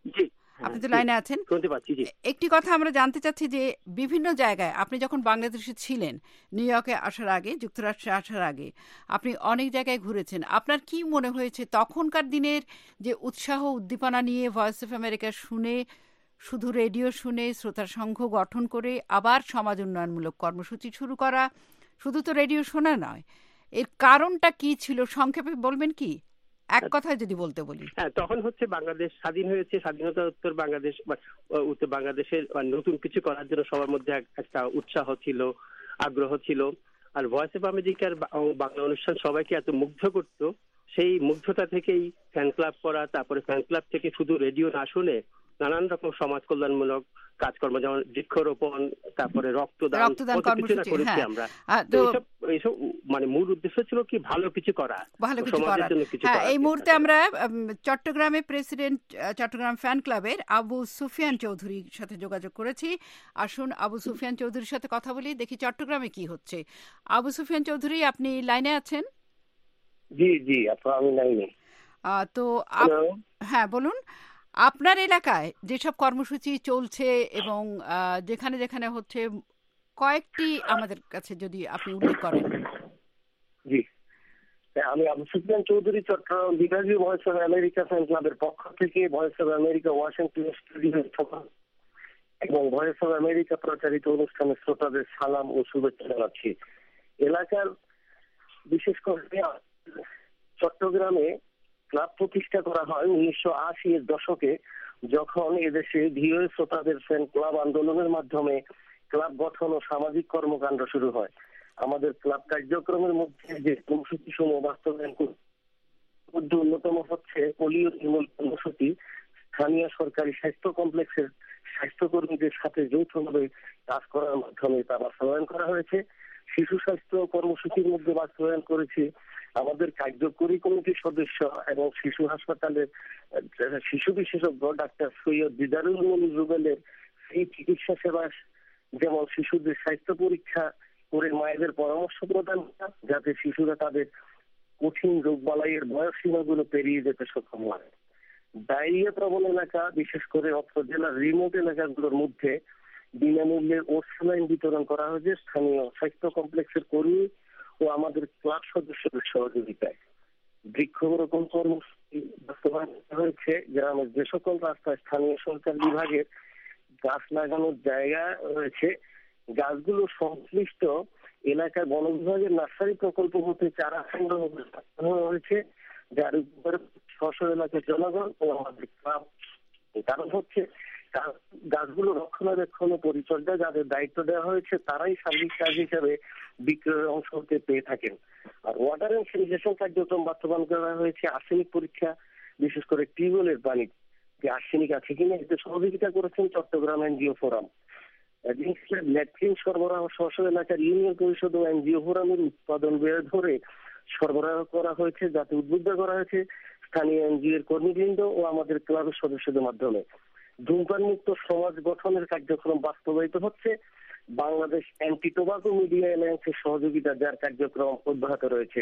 আপনি তো লাইনে আছেন, একটি কথা আমরা জানতে চাচ্ছি যে বিভিন্ন জায়গায় আপনি যখন বাংলাদেশে ছিলেন, নিউ ইয়র্কে আসার আগে, যুক্তরাষ্ট্রে আসার আগে আপনি অনেক জায়গায় ঘুরেছেন, আপনার কি মনে হয়েছে তখনকার দিনের যে উৎসাহ উদ্দীপনা নিয়ে ভয়েস অফ আমেরিকা শুনে, শুধু রেডিও শুনে শ্রোতার সংঘ গঠন করে আবার সমাজ উন্নয়নমূলক কর্মসূচি শুরু করা, শুধু তো রেডিও শোনা নয়, এর কারণটা কি ছিল সংক্ষেপে বলবেন কি? এক কথায় যদি বলতে বলি। হ্যাঁ, তখন হচ্ছে বাংলাদেশ স্বাধীন হয়েছে, স্বাধীনতা উত্তর বাংলাদেশ উত্তর বাংলাদেশের নতুন কিছু করার জন্য সবার মধ্যে একটা উৎসাহ ছিল, আগ্রহ ছিল। আর ভয়েস অফ আমেরিকার বাংলা অনুষ্ঠান সবাইকে এত মুগ্ধ করতো, সেই মুগ্ধতা থেকেই ফ্যান ক্লাব করা, তারপরে ফ্যান ক্লাব থেকে শুধু রেডিও না শুনে নানান রকম সমাজ কল্যাণমূলক কাজকর্ম, যেমন বৃক্ষরোপণ, তারপরে রক্তদান, রক্তদান কর্মসূচি করেছি আমরা। এইসব মানে মূল উদ্দেশ্য ছিল কি ভালো কিছু করা, ভালো কিছু করা। হ্যাঁ, এই মুহূর্তে আমরা চট্টগ্রামে প্রেসিডেন্ট চট্টগ্রাম ফ্যান ক্লাবের আবু সুফিয়ান চৌধুরীর সাথে যোগাযোগ করেছি। আসুন আবু সুফিয়ান চৌধুরীর সাথে কথা বলি, দেখি চট্টগ্রামে কি হচ্ছে। আবু সুফিয়ান চৌধুরী, আপনি লাইনে আছেন? জি জি, আমি লাইনে। তো হ্যাঁ বলুন, আপনার এলাকায় যেসব কর্মসূচি চলছে এবং যেখানে যেখানে হচ্ছে কয়েকটি আমাদের কাছে যদি আপনি উল্লেখ করেন। জি, আমি আবু সুফিয়ান চৌধুরী, চট্টগ্রাম বিভাগীয় ভয়েস অফ আমেরিকা ফ্যান ক্লাবের পক্ষ থেকে voice of America Washington studio এবং ভয়েস অফ আমেরিকা প্রচারিত অনুষ্ঠানের শ্রোতাদের সালাম ও শুভেচ্ছা জানাচ্ছি। এলাকার বিশেষ করে চট্টগ্রামে ক্লাব প্রতিষ্ঠা করা হয় উনিশশো আশি এর দশকে, যখন এদেশে ভিওএ শ্রোতাদের ফ্যান ক্লাব আন্দোলনের মাধ্যমে ক্লাব গঠন ও সামাজিক কর্মকাণ্ড শুরু হয়। আমাদের ক্লাব কার্যক্রমের মধ্যে যে কর্মসূচি সমূহ বাস্তবায়ন মধ্যে অন্যতম হচ্ছে পোলিও নির্মূল কর্মসূচি। স্থানীয় সরকারি স্বাস্থ্য কমপ্লেক্সের স্বাস্থ্যকর্মীদের সাথে যৌথভাবে কাজ করার মাধ্যমে তা বাস্তবায়ন করা হয়েছে। শিশু স্বাস্থ্য কর্মসূচির মধ্যে বাস্তবায়ন করেছি আমাদের কার্যকরী কমিটির সদস্য এবং শিশু হাসপাতালের শিশু বিশেষজ্ঞ ডাক্তার সৈয়দ দিদারুল মনির রুবেলের সেই চিকিৎসা সেবা, যেমন শিশুদের স্বাস্থ্য পরীক্ষা করে মায়েদের পরামর্শ প্রদান করা, যাতে শিশুরা তাদের কঠিন রোগ বালাইয়ের বয়স সীমাগুলো পেরিয়ে যেতে সক্ষম হয়। ডায়রিয়া প্রবণ এলাকা, বিশেষ করে অত্র জেলার রিমোট এলাকাগুলোর মধ্যে বিনামূল্যে ওষুধ বিতরণ করা হয়েছে স্থানীয় স্বাস্থ্য কমপ্লেক্সের কর্মী ও আমাদের ক্লাব সদস্যদের সহযোগিতায়। বৃক্ষরোপণ কর্মসূচি বাস্তবায়ন হয়েছে গ্রামের যে সকল রাস্তায় স্থানীয় সরকার বিভাগের গাছ লাগানোর জায়গা রয়েছে, গাছগুলো সংশ্লিষ্ট এলাকার বন বিভাগের নার্সারি প্রকল্প হতে চারা সংগ্রহ হয়েছে, যার উপরে স্ব এলাকার জনগণ ও আমাদের ক্লাব। কারণ হচ্ছে গাছগুলো রক্ষণাবেক্ষণ ও পরিচর্যা যাদের দায়িত্ব দেওয়া হয়েছে তারাই সার্বিক কাজ হিসেবে বিক্রয়ের অংশ হতে পেয়ে থাকেন। আর ওয়াটার এন্ড স্যানিটেশন কার্যক্রম বাস্তবায়ন করা হয়েছে আর্সেনিক পরীক্ষা, বিশেষ করে টিউবওয়েলের পানি যে আর্সেনিক আছে কিনা এতে সহযোগিতা করেছেন চট্টগ্রাম এনজিও ফোরাম। ল্যাট্রিন সরবরাহ স্ব এলাকার ইউনিয়ন পরিষদ ও এনজিও ফোরামের উৎপাদন ব্যয় ধরে সরবরাহ করা হয়েছে, যাতে উদ্বুদ্ধ করা হয়েছে স্থানীয় এনজিও এর কর্মীবৃন্দ ও আমাদের ক্লাবের সদস্যদের মাধ্যমে। ধূমপান মুক্ত সমাজ গঠনের কার্যক্রম বাস্তবায়িত হচ্ছে বাংলাদেশ অ্যান্টি টোবাকো মিডিয়া অ্যালায়েন্সের সহযোগিতা, যার কার্যক্রম অব্যাহত রয়েছে।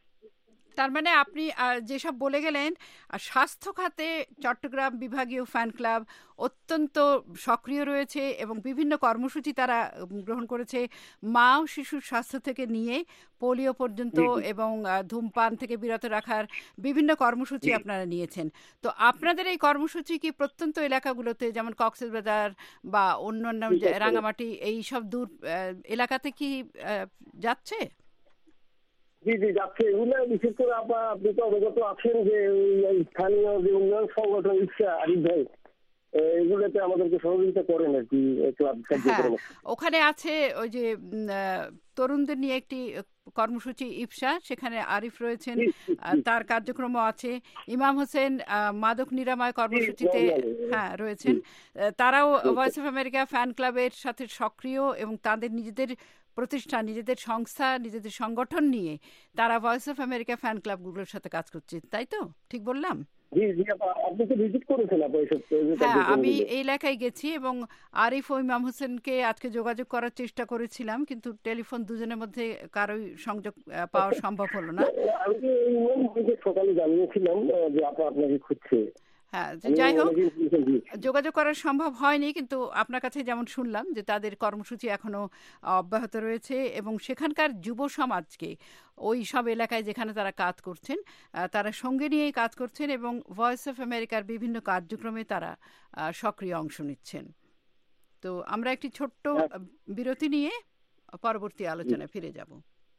তার মানে আপনি যেসব বলে গেলেন, স্বাস্থ্য খাতে চট্টগ্রাম বিভাগীয় ফ্যান ক্লাব অত্যন্ত সক্রিয় রয়েছে এবং বিভিন্ন কর্মসূচি তারা গ্রহণ করেছে, মা ও শিশুর স্বাস্থ্য থেকে নিয়ে পোলিও পর্যন্ত এবং ধূমপান থেকে বিরত রাখার বিভিন্ন কর্মসূচি আপনারা নিয়েছেন। তো আপনাদের এই কর্মসূচি কি প্রত্যন্ত এলাকাগুলোতে, যেমন কক্সবাজার বা অন্যান্য রাঙামাটি এই সব দূর এলাকাতে কি যাচ্ছে? জি জি যাচ্ছে। এগুলো বিশেষ করে আপনার আপনি তো অবগত আছেন যে স্থানীয় যে উন্নয়ন সংগঠন ইচ্ছা আরিফ ভাই এগুলোতে আমাদেরকে সহযোগিতা করেন আর কি ক্লাব কার্যক্রম। ওখানে আছে ওই যে তরুণদের নিয়ে একটি কর্মসূচি ইপসা, সেখানে আরিফ রয়েছেন, তার কার্যক্রমও আছে। ইমাম হোসেন মাদক নিরাময় কর্মসূচিতে হ্যাঁ রয়েছেন। তারাও ভয়েস অফ আমেরিকা ফ্যান ক্লাবের সাথে সক্রিয় এবং তাদের নিজেদের প্রতিষ্ঠান, নিজেদের সংস্থা, নিজেদের সংগঠন নিয়ে তারা ভয়েস অফ আমেরিকা ফ্যান ক্লাবগুলোর সাথে কাজ করছে, তাই তো? ঠিক বললাম? হ্যাঁ, আমি এই এলাকায় গেছি এবং আরিফ ও ইমাম হোসেনকে আজকে যোগাযোগ করার চেষ্টা করেছিলাম, কিন্তু টেলিফোন দুজনের মধ্যে কারোই সংযোগ পাওয়া সম্ভব হলো না। সকালে জানিয়েছিলাম যে আপনাকে খুঁজছে। হ্যাঁ, যাই হোক যোগাযোগ করা সম্ভব হয়নি, কিন্তু আপনার কাছে যেমন শুনলাম যে তাদের কর্মসূচি এখনো অব্যাহত রয়েছে এবং সেখানকার যুব সমাজকে ওই সব এলাকায় যেখানে তারা কাজ করছেন তারা সঙ্গে নিয়েই কাজ করছেন এবং ভয়েস অফ আমেরিকার বিভিন্ন কার্যক্রমে তারা সক্রিয় অংশ নিচ্ছেন। তো আমরা একটি ছোট্ট বিরতি নিয়ে পরবর্তী আলোচনায় ফিরে যাব।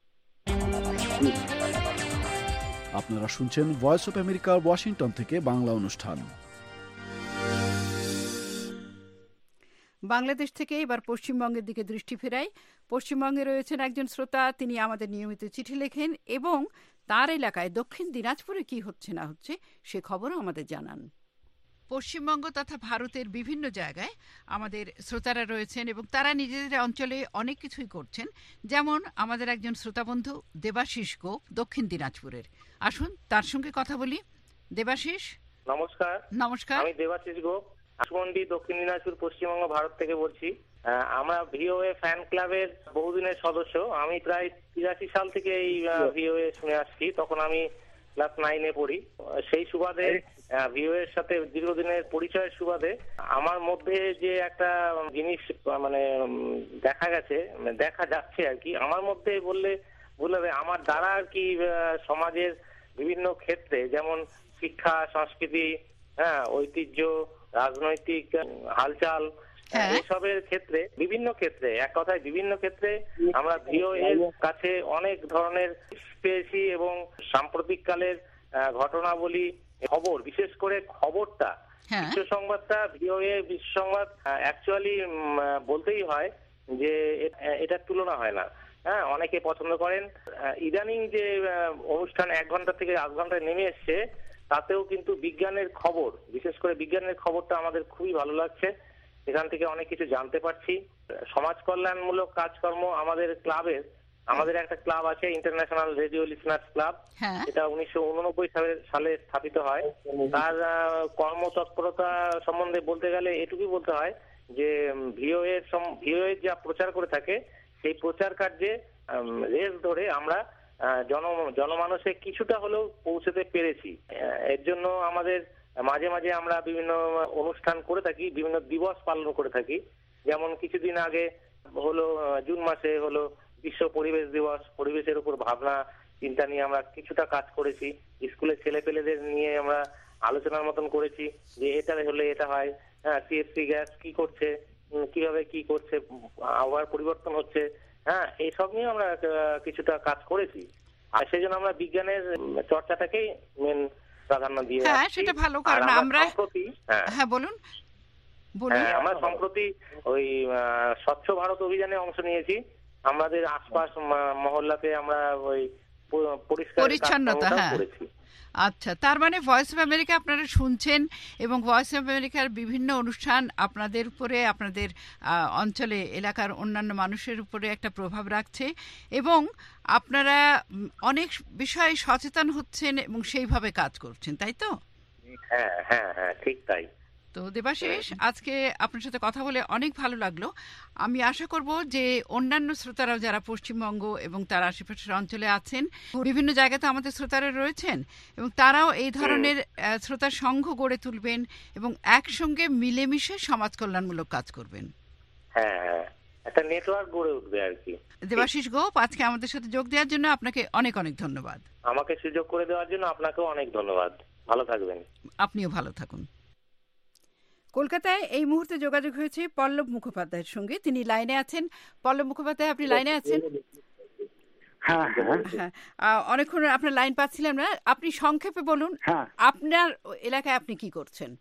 আপনারা শুনছেন ভয়েস অফ আমেরিকা ওয়াশিংটন থেকে বাংলা অনুষ্ঠান। বাংলাদেশ থেকে এবার পশ্চিমবঙ্গের দিকে দৃষ্টি ফেরাই। পশ্চিমবঙ্গে রয়েছেন একজন শ্রোতা, তিনি আমাদের নিয়মিত চিঠি লেখেন এবং তার এলাকায় দক্ষিণ দিনাজপুরে কি হচ্ছে না হচ্ছে সে খবরও আমাদের জানান। পশ্চিমবঙ্গ তথা ভারতের বিভিন্ন জায়গায় আমাদের শ্রোতারা রয়েছেন এবং তারা নিজেদের অঞ্চলে অনেক কিছুই করছেন। যেমন আমাদের একজন শ্রোতাবন্ধু দেবাশিস গোপ দক্ষিণ দিনাজপুরের। আসুন তার সঙ্গে কথা বলি। দেবাশিস, নমস্কার। নমস্কার, আমি দেবাশিস গোপ, আশুমন্ডি, দক্ষিণ দিনাজপুর, পশ্চিমবঙ্গ, ভারত থেকে বলছি। আমরা ভিওএ ফ্যান ক্লাবের বহুদিনের সদস্য। আমি প্রায় তিরাশি সাল থেকে এই ভিওএ শুনে আসছি, তখন আমি ক্লাস নাইনে পড়ি। সেই সুবাদে ভিওএ এর সাথে দীর্ঘদিনের পরিচয়ের সুবাদে আমার মধ্যে যে একটা জিনিস মানে দেখা গেছে, দেখা যাচ্ছে আর কি, আমার মধ্যে বললে বললে আমার দ্বারা আর কি সমাজের বিভিন্ন ক্ষেত্রে, যেমন শিক্ষা, সংস্কৃতি, হ্যাঁ, ঐতিহ্য, রাজনৈতিক হালচাল, এসবের ক্ষেত্রে, বিভিন্ন ক্ষেত্রে, এক কথায় বিভিন্ন ক্ষেত্রে আমরা ভিওএ এর কাছে অনেক ধরনের পেয়েছি এবং সাম্প্রতিক কালের ঘটনাবলী, খবর, বিশেষ করে খবরটা, বিশ্ব সংবাদটা, ভিওএ বিশ্ব সংবাদ অ্যাকচুয়ালি বলতেই হয় যে এটার তুলনা হয় না। হ্যাঁ, অনেকে পছন্দ করেন। ইদানিং যে অনুষ্ঠান এক ঘন্টা থেকে আধ ঘন্টায় নেমে এসছে, তাতেও কিন্তু বিজ্ঞানের খবর, বিশেষ করে বিজ্ঞানের খবরটা আমাদের খুবই ভালো লাগছে। এখান থেকে অনেক কিছু জানতে পারছি। সমাজ কল্যাণমূলক কাজকর্ম আমাদের ক্লাবের, আমাদের একটা ক্লাব আছে ইন্টারন্যাশনাল রেডিও লিসনার্স ক্লাব, এটা উনিশশো উননব্বই সালে স্থাপিত হয়। তার কর্মতৎপরতা সম্বন্ধে বলতে গেলে এটুকুই বলতে হয় যে ভিওএ ভিওএ যা প্রচার করে থাকে, সেই প্রচার কার্যে রেস ধরে আমরা জন জনমানসে কিছুটা হলেও পৌঁছতে পেরেছি। এর জন্য আমাদের মাঝে মাঝে আমরা বিভিন্ন অনুষ্ঠান করে থাকি, বিভিন্ন দিবস পালন করে থাকি। যেমন কিছুদিন আগে হলো, জুন মাসে হলো বিশ্ব পরিবেশ দিবস। পরিবেশের উপর ভাবনা চিন্তা নিয়ে আমরা কিছুটা কাজ করেছি। স্কুলের ছেলে পেলেদের নিয়ে আমরা আলোচনার মতন করেছি যে এটা হলে এটা হয়, হ্যাঁ, সিএফসি গ্যাস কি করছে, কিভাবে কি করছে, আবহাওয়ার পরিবর্তন হচ্ছে, হ্যাঁ, এইসব নিয়ে আমরা কিছুটা কাজ করেছি। আর সেই জন্য আমরা বিজ্ঞানের চর্চাটাকেই মেন প্রাধান্য দিয়ে, হ্যাঁ, সেটা ভালো, কারণ আমরা, হ্যাঁ বলুন বলুন, আমরা সম্প্রতি ওই স্বচ্ছ ভারত অভিযানে অংশ নিয়েছি। আমাদের আশপাশ মহল্লাতে আমরা ওই পরিচ্ছন্নতা, হ্যাঁ, আচ্ছা। তার মানে ভয়েস অফ আমেরিকা আপনারা শুনছেন এবং ভয়েস অফ আমেরিকার বিভিন্ন অনুষ্ঠান আপনাদের উপরে, আপনাদের অঞ্চলে, এলাকার অন্যান্য মানুষের উপরে একটা প্রভাব রাখছে এবং আপনারা অনেক বিষয়ে সচেতন হচ্ছেন এবং সেইভাবে কাজ করছেন, তাই তো? হ্যাঁ হ্যাঁ হ্যাঁ, ঠিক তাই। তো দেবাশিস, আজকে আপনার সাথে কথা বলে অনেক ভালো লাগলো। আমি আশা করব যে অন্যান্য শ্রোতারাও যারা পশ্চিমবঙ্গ এবং তার আশেপাশের অঞ্চলে আছেন, বিভিন্ন জায়গাতে আমাদের শ্রোতারা রয়েছেন, এবং তারাও এই ধরনের শ্রোতা সংঘ গড়ে তুলবেন এবং একসঙ্গে মিলেমিশে সমাজ কল্যাণমূলক কাজ করবেন। হ্যাঁ হ্যাঁ, একটা নেটওয়ার্ক গড়ে উঠবে আর কি। দেবাশিস গোপ, আজকে আমাদের সাথে যোগ দেওয়ার জন্য আপনাকে অনেক অনেক ধন্যবাদ। আমাকে সুযোগ করে দেওয়ার জন্য আপনাকেও অনেক ধন্যবাদ। ভালো থাকবেন। আপনিও ভালো থাকুন। কলকাতায় এই মুহূর্তে যোগাযোগ হয়েছে পল্লব মুখোপাধ্যায়ের সঙ্গে, তিনি লাইনে আছেন। পল্লব মুখোপাধ্যায়, আপনি লাইনে আছেন? হ্যাঁ হ্যাঁ, অনেকক্ষণ আপনার লাইন পাচ্ছিলাম না, আপনি সংক্ষেপে বলুন আপনার এলাকায় আপনি কি করছেন।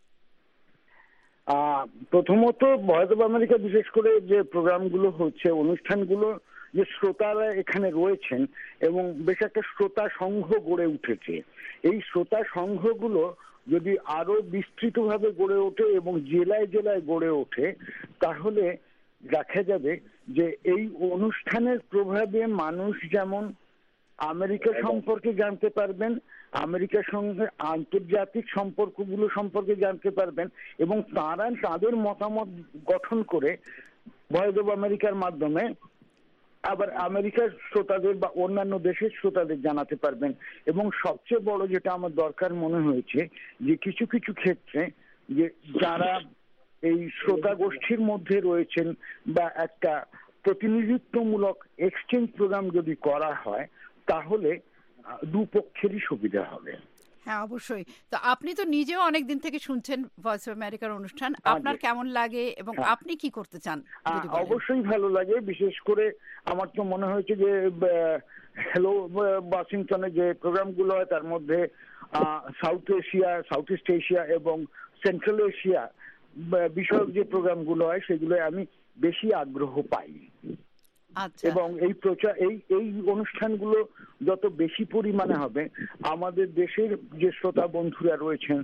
প্রথমত ভয়েস অফ আমেরিকা বিশেষ করে যে প্রোগ্রামগুলো হচ্ছে, অনুষ্ঠানগুলো, যে শ্রোতারা এখানে রয়েছেন এবং বেশ একটা শ্রোতা সংঘ গড়ে উঠেছে। এই শ্রোতা সংঘগুলো যদি আরো বিস্তৃতভাবে গড়ে ওঠে এবং জেলায় জেলায় গড়ে ওঠে, তাহলে দেখা যাবে যে এই অনুষ্ঠানের প্রভাবে মানুষ যেমন আমেরিকা সম্পর্কে জানতে পারবেন, আমেরিকার সঙ্গে আন্তর্জাতিক সম্পর্কগুলো সম্পর্কে জানতে পারবেন এবং তারা তাদের মতামত গঠন করে ভয়েস অফ আমেরিকার মাধ্যমে আবার আমেরিকার শ্রোতাদের বা অন্যান্য দেশের শ্রোতাদের জানাতে পারবেন। এবং সবচেয়ে বড় যেটা আমার দরকার মনে হয়েছে, যে কিছু কিছু ক্ষেত্রে যে যারা এই শ্রোতা গোষ্ঠীর মধ্যে রয়েছেন বা একটা প্রতিনিধিত্বমূলক এক্সচেঞ্জ প্রোগ্রাম যদি করা হয়, তাহলে দুপক্ষেরই সুবিধা হবে। হ্যাঁ, অবশ্যই। তো আপনি তো নিজেও অনেকদিন থেকে শুনছেন ভয়েস অফ আমেরিকার অনুষ্ঠান, আপনার কেমন লাগে এবং আপনি কি করতে চান? অবশ্যই ভালো লাগে। বিশেষ করে আমার তো মনে হয়েছে যে হ্যালো ওয়াশিংটনে যে প্রোগ্রামগুলো হয়, তার মধ্যে South Asia, South East Asia এবং সেন্ট্রাল এশিয়া বিষয়ক যে প্রোগ্রামগুলো হয়, সেগুলো আমি বেশি আগ্রহ পাই। এবং এই প্রচার, এই এই অনুষ্ঠানগুলো যত বেশি পরিমাণে হবে, আমাদের দেশের যে শ্রোতা বন্ধুরা রয়েছেন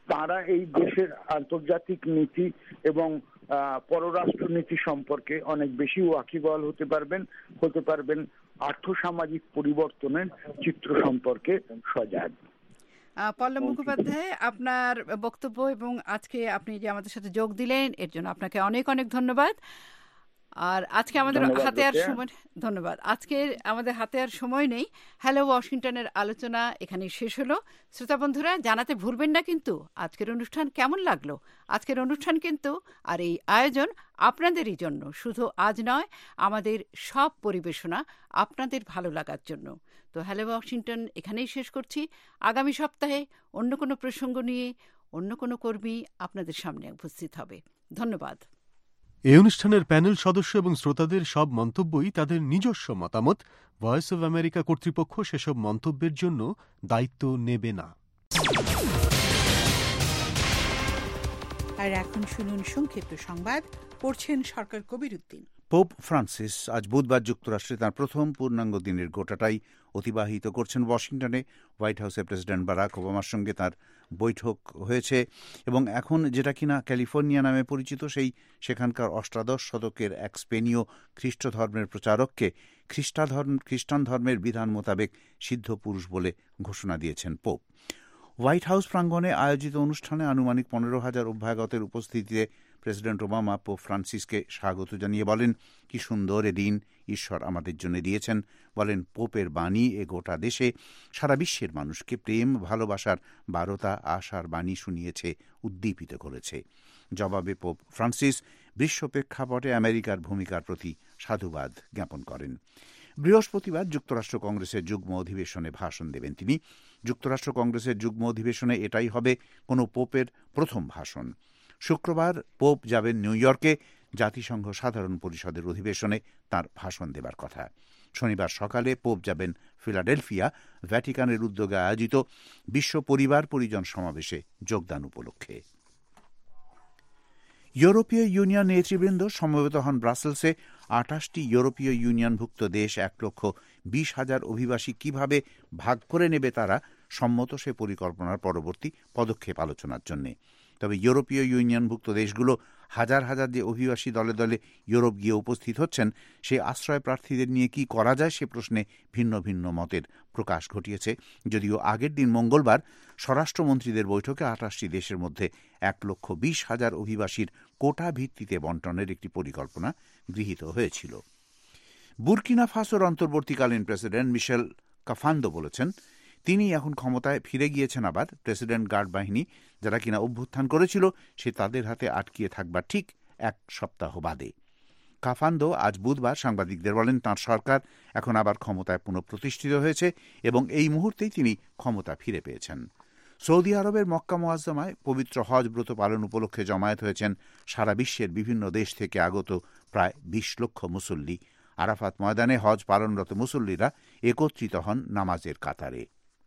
তারা এই দেশের আন্তর্জাতিক নীতি এবং পররাষ্ট্রনীতি সম্পর্কে অনেক বেশি ওয়াকিবহাল হতে পারবেন হতে পারবেন আর্থসামাজিক পরিবর্তনের চিত্র সম্পর্কে সজাগ। পল্লব মুখোপাধ্যায়, আপনার বক্তব্য এবং আজকে আপনি যে আমাদের সাথে যোগ দিলেন এর জন্য আপনাকে অনেক অনেক ধন্যবাদ। আর আজকে আমাদের হাতে আর সময় ধন্যবাদ আজকে আমাদের হাতে আর সময় নেই। হ্যালো ওয়াশিংটনের আলোচনা এখানেই শেষ হলো। শ্রোতা বন্ধুরা, জানাতে ভুলবেন না কিন্তু আজকের অনুষ্ঠান কেমন লাগলো। আজকের অনুষ্ঠান কিন্তু আর এই আয়োজন আপনাদেরই জন্য, শুধু আজ নয়, আমাদের সব পরিবেশনা আপনাদের ভালো লাগার জন্য। তো হ্যালো ওয়াশিংটন এখানেই শেষ করছি। আগামী সপ্তাহে অন্য কোনো প্রসঙ্গ নিয়ে অন্য কোনো কর্মী আপনাদের সামনে উপস্থিত হবে। ধন্যবাদ। এই অনুষ্ঠানের প্যানেল সদস্য এবং শ্রোতাদের সব মন্তব্যই তাদের নিজস্ব মতামত। ভয়েস অব আমেরিকা কর্তৃপক্ষ সেসব মন্তব্যের জন্য দায়িত্ব নেবে না। আর এখন শুনুন সংক্ষিপ্ত সংবাদ, পড়ছেন সরকার কবির উদ্দিন। পোপ ফ্রান্সিস আজ বুধবার যুক্তরাষ্ট্রে তাঁর প্রথম পূর্ণাঙ্গ দিনের গোটাটাই অতিবাহিত করছেন ওয়াশিংটনে। হোয়াইট হাউসে প্রেসিডেন্ট বারাক ওবামার সঙ্গে তাঁর বৈঠক হয়েছে এবং এখন যেটা কিনা ক্যালিফোর্নিয়া নামে পরিচিত, সেই সেখানকার অষ্টাদশ শতকের এক স্পেনীয় খ্রিস্ট ধর্মের প্রচারককে খ্রিস্টাধর্ম খ্রিস্টান ধর্মের বিধান মোতাবেক সিদ্ধ পুরুষ বলে ঘোষণা দিয়েছেন পোপ। হোয়াইট হাউস প্রাঙ্গণে আয়োজিত অনুষ্ঠানে আনুমানিক পনেরো হাজার অভ্যাগতের উপস্থিতিতে প্রেসিডেন্ট ওবামা পোপ ফ্রান্সিসকে স্বাগত জানিয়ে বলেন, কি সুন্দর এ দিন ঈশ্বর আমাদের জন্য দিয়েছেন। বলেন, পোপের বাণী এ গোটা দেশে সারা বিশ্বের মানুষকে প্রেম ভালোবাসার বারতা আশার বাণী শুনিয়েছে, উদ্দীপিত করেছে। জবাবে পোপ ফ্রান্সিস বিশ্ব প্রেক্ষাপটে আমেরিকার ভূমিকার প্রতি সাধুবাদ জ্ঞাপন করেন। বৃহস্পতিবার যুক্তরাষ্ট্র কংগ্রেসের যুগ্ম অধিবেশনে ভাষণ দেবেন তিনি। যুক্তরাষ্ট্র কংগ্রেসের যুগ্ম অধিবেশনে এটাই হবে কোনো পোপের প্রথম ভাষণ। শুক্রবার পোপ যাবেন নিউ ইয়র্কে জাতিসংঘ সাধারণ পরিষদের অধিবেশনে তাঁর ভাষণ দেবার কথা। শনিবার সকালে পোপ যাবেন ফিলাডেলফিয়া ভ্যাটিকানের উদ্যোগে আয়োজিত বিশ্ব পরিবার পরিজন সমাবেশে যোগদান উপলক্ষে। ইউরোপীয় ইউনিয়ন নেতৃবৃন্দ সমবেত হন ব্রাসেলসে। আঠাশটি ইউরোপীয় ইউনিয়নভুক্ত দেশ এক লক্ষ বিশ হাজার অভিবাসী কিভাবে ভাগ করে নেবে তারা সম্মত সে পরিকল্পনার পরবর্তী পদক্ষেপ আলোচনার জন্য। তবে ইউরোপীয় ইউনিয়নভুক্ত দেশগুলো হাজার হাজার যে অভিবাসী দলে দলে ইউরোপ গিয়ে উপস্থিত হচ্ছেন, সেই আশ্রয় প্রার্থীদের নিয়ে কি করা যায় সে প্রশ্নে ভিন্ন ভিন্ন মতের প্রকাশ ঘটিয়েছে। যদিও আগের দিন মঙ্গলবার স্বরাষ্ট্রমন্ত্রীদের বৈঠকে আঠাশটি দেশের মধ্যে এক লক্ষ বিশ হাজার অভিবাসীর কোটা ভিত্তিতে বন্টনের একটি পরিকল্পনা গৃহীত হয়েছিল। বুর্কিনা ফাসোর অন্তর্বর্তীকালীন প্রেসিডেন্ট মিশেল কাফান্দো বলেছেন, তিনি এখন ক্ষমতায় ফিরে গিয়েছেন। আবার প্রেসিডেন্ট গার্ড বাহিনী যারা কিনা অভ্যুত্থান করেছিল সে তাদের হাতে আটকিয়ে থাকবার ঠিক এক সপ্তাহ বাদে। কাফান্দো আজ বুধবার সাংবাদিকদের বলেন, তাঁর সরকার এখন আবার ক্ষমতায় পুনঃপ্রতিষ্ঠিত হয়েছে এবং এই মুহূর্তেই তিনি ক্ষমতা ফিরে পেয়েছেন। সৌদি আরবের মক্কা মুআজ্জমায় পবিত্র হজ ব্রত পালন উপলক্ষে জমায়েত হয়েছেন সারা বিশ্বের বিভিন্ন দেশ থেকে আগত প্রায় বিশ লক্ষ মুসল্লি। আরাফাত ময়দানে হজ পালনরত মুসল্লিরা একত্রিত হন নামাজের কাতারে।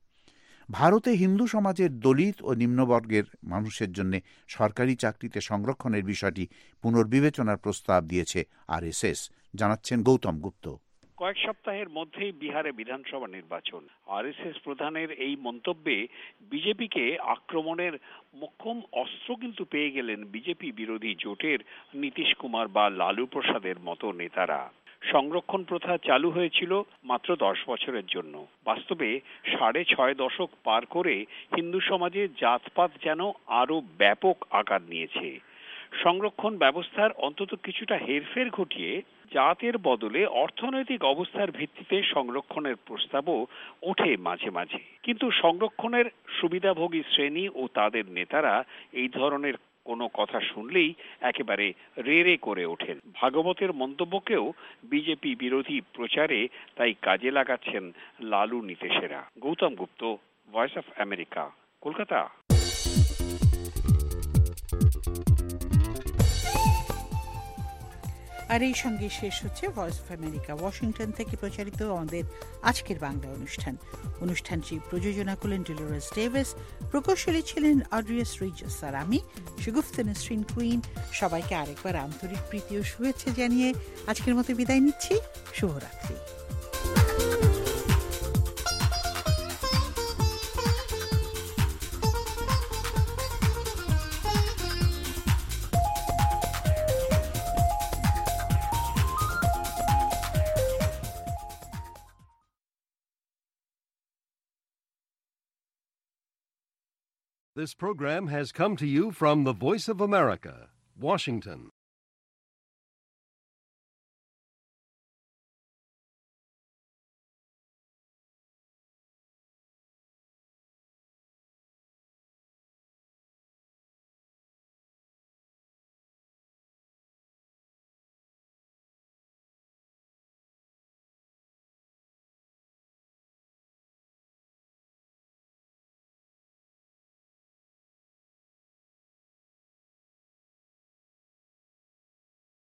ভারতে হিন্দু সমাজের দলিত ও নিম্নবর্গের মানুষের জন্য সরকারি চাকরিতে সংরক্ষণের বিষয়টি পুনর্বিবেচনার প্রস্তাব দিয়েছে আরএসএস, জানাচ্ছেন গৌতম গুপ্ত। কয়েক সপ্তাহের মধ্যেই বিহারে বিধানসভা নির্বাচন। আরএসএস প্রধানের এই মন্তব্যে বিজেপিকে আক্রমণের মোক্ষম অস্ত্র কিন্তু পেয়ে গেলেন বিজেপি বিরোধী জোটের নীতিশ কুমার বা লালু প্রসাদের মতো নেতারা। সংরক্ষণ প্রথা চালু হয়েছিল মাত্র দশ বছরের জন্য। বাস্তবে সাড়ে ছয় দশক পার করে হিন্দু সমাজে জাতপাত যেন আরো ব্যাপক আকার নিয়েছে। সংরক্ষণ ব্যবস্থার অন্তত কিছুটা হেরফের ঘটিয়ে জাতের বদলে অর্থনৈতিক অবস্থার ভিত্তিতে সংরক্ষণের প্রস্তাবও ওঠে মাঝে মাঝে, কিন্তু সংরক্ষণের সুবিধাভোগী শ্রেণী ও তাদের নেতারা এই ধরনের কোনো কথা শুনলেই একেবারে রে রে করে ওঠেন। ভাগবতের মন্তব্যকেও বিজেপি বিরোধী প্রচারে তাই কাজে লাগাচ্ছেন লালু নীতিশেরা। Gautam Gupta, voice of America, Kolkata. আর এই সঙ্গে শেষ হচ্ছে ভয়েস অফ আমেরিকা ওয়াশিংটন থেকে প্রচারিত আমাদের আজকের বাংলা অনুষ্ঠান। অনুষ্ঠানটি প্রযোজনা করলেন ডেলোরেস ডেভিস, প্রকৌশলী ছিলেন অড্রিয়াস রিজাস, আর আমি শগুফতা নাসরিন কুইন। সবাইকে আরেকবার আন্তরিক প্রীতি ও শুভেচ্ছা জানিয়ে আজকের মতো বিদায় নিচ্ছি। শুভরাত্রি। This program has come to you from the Voice of America, Washington.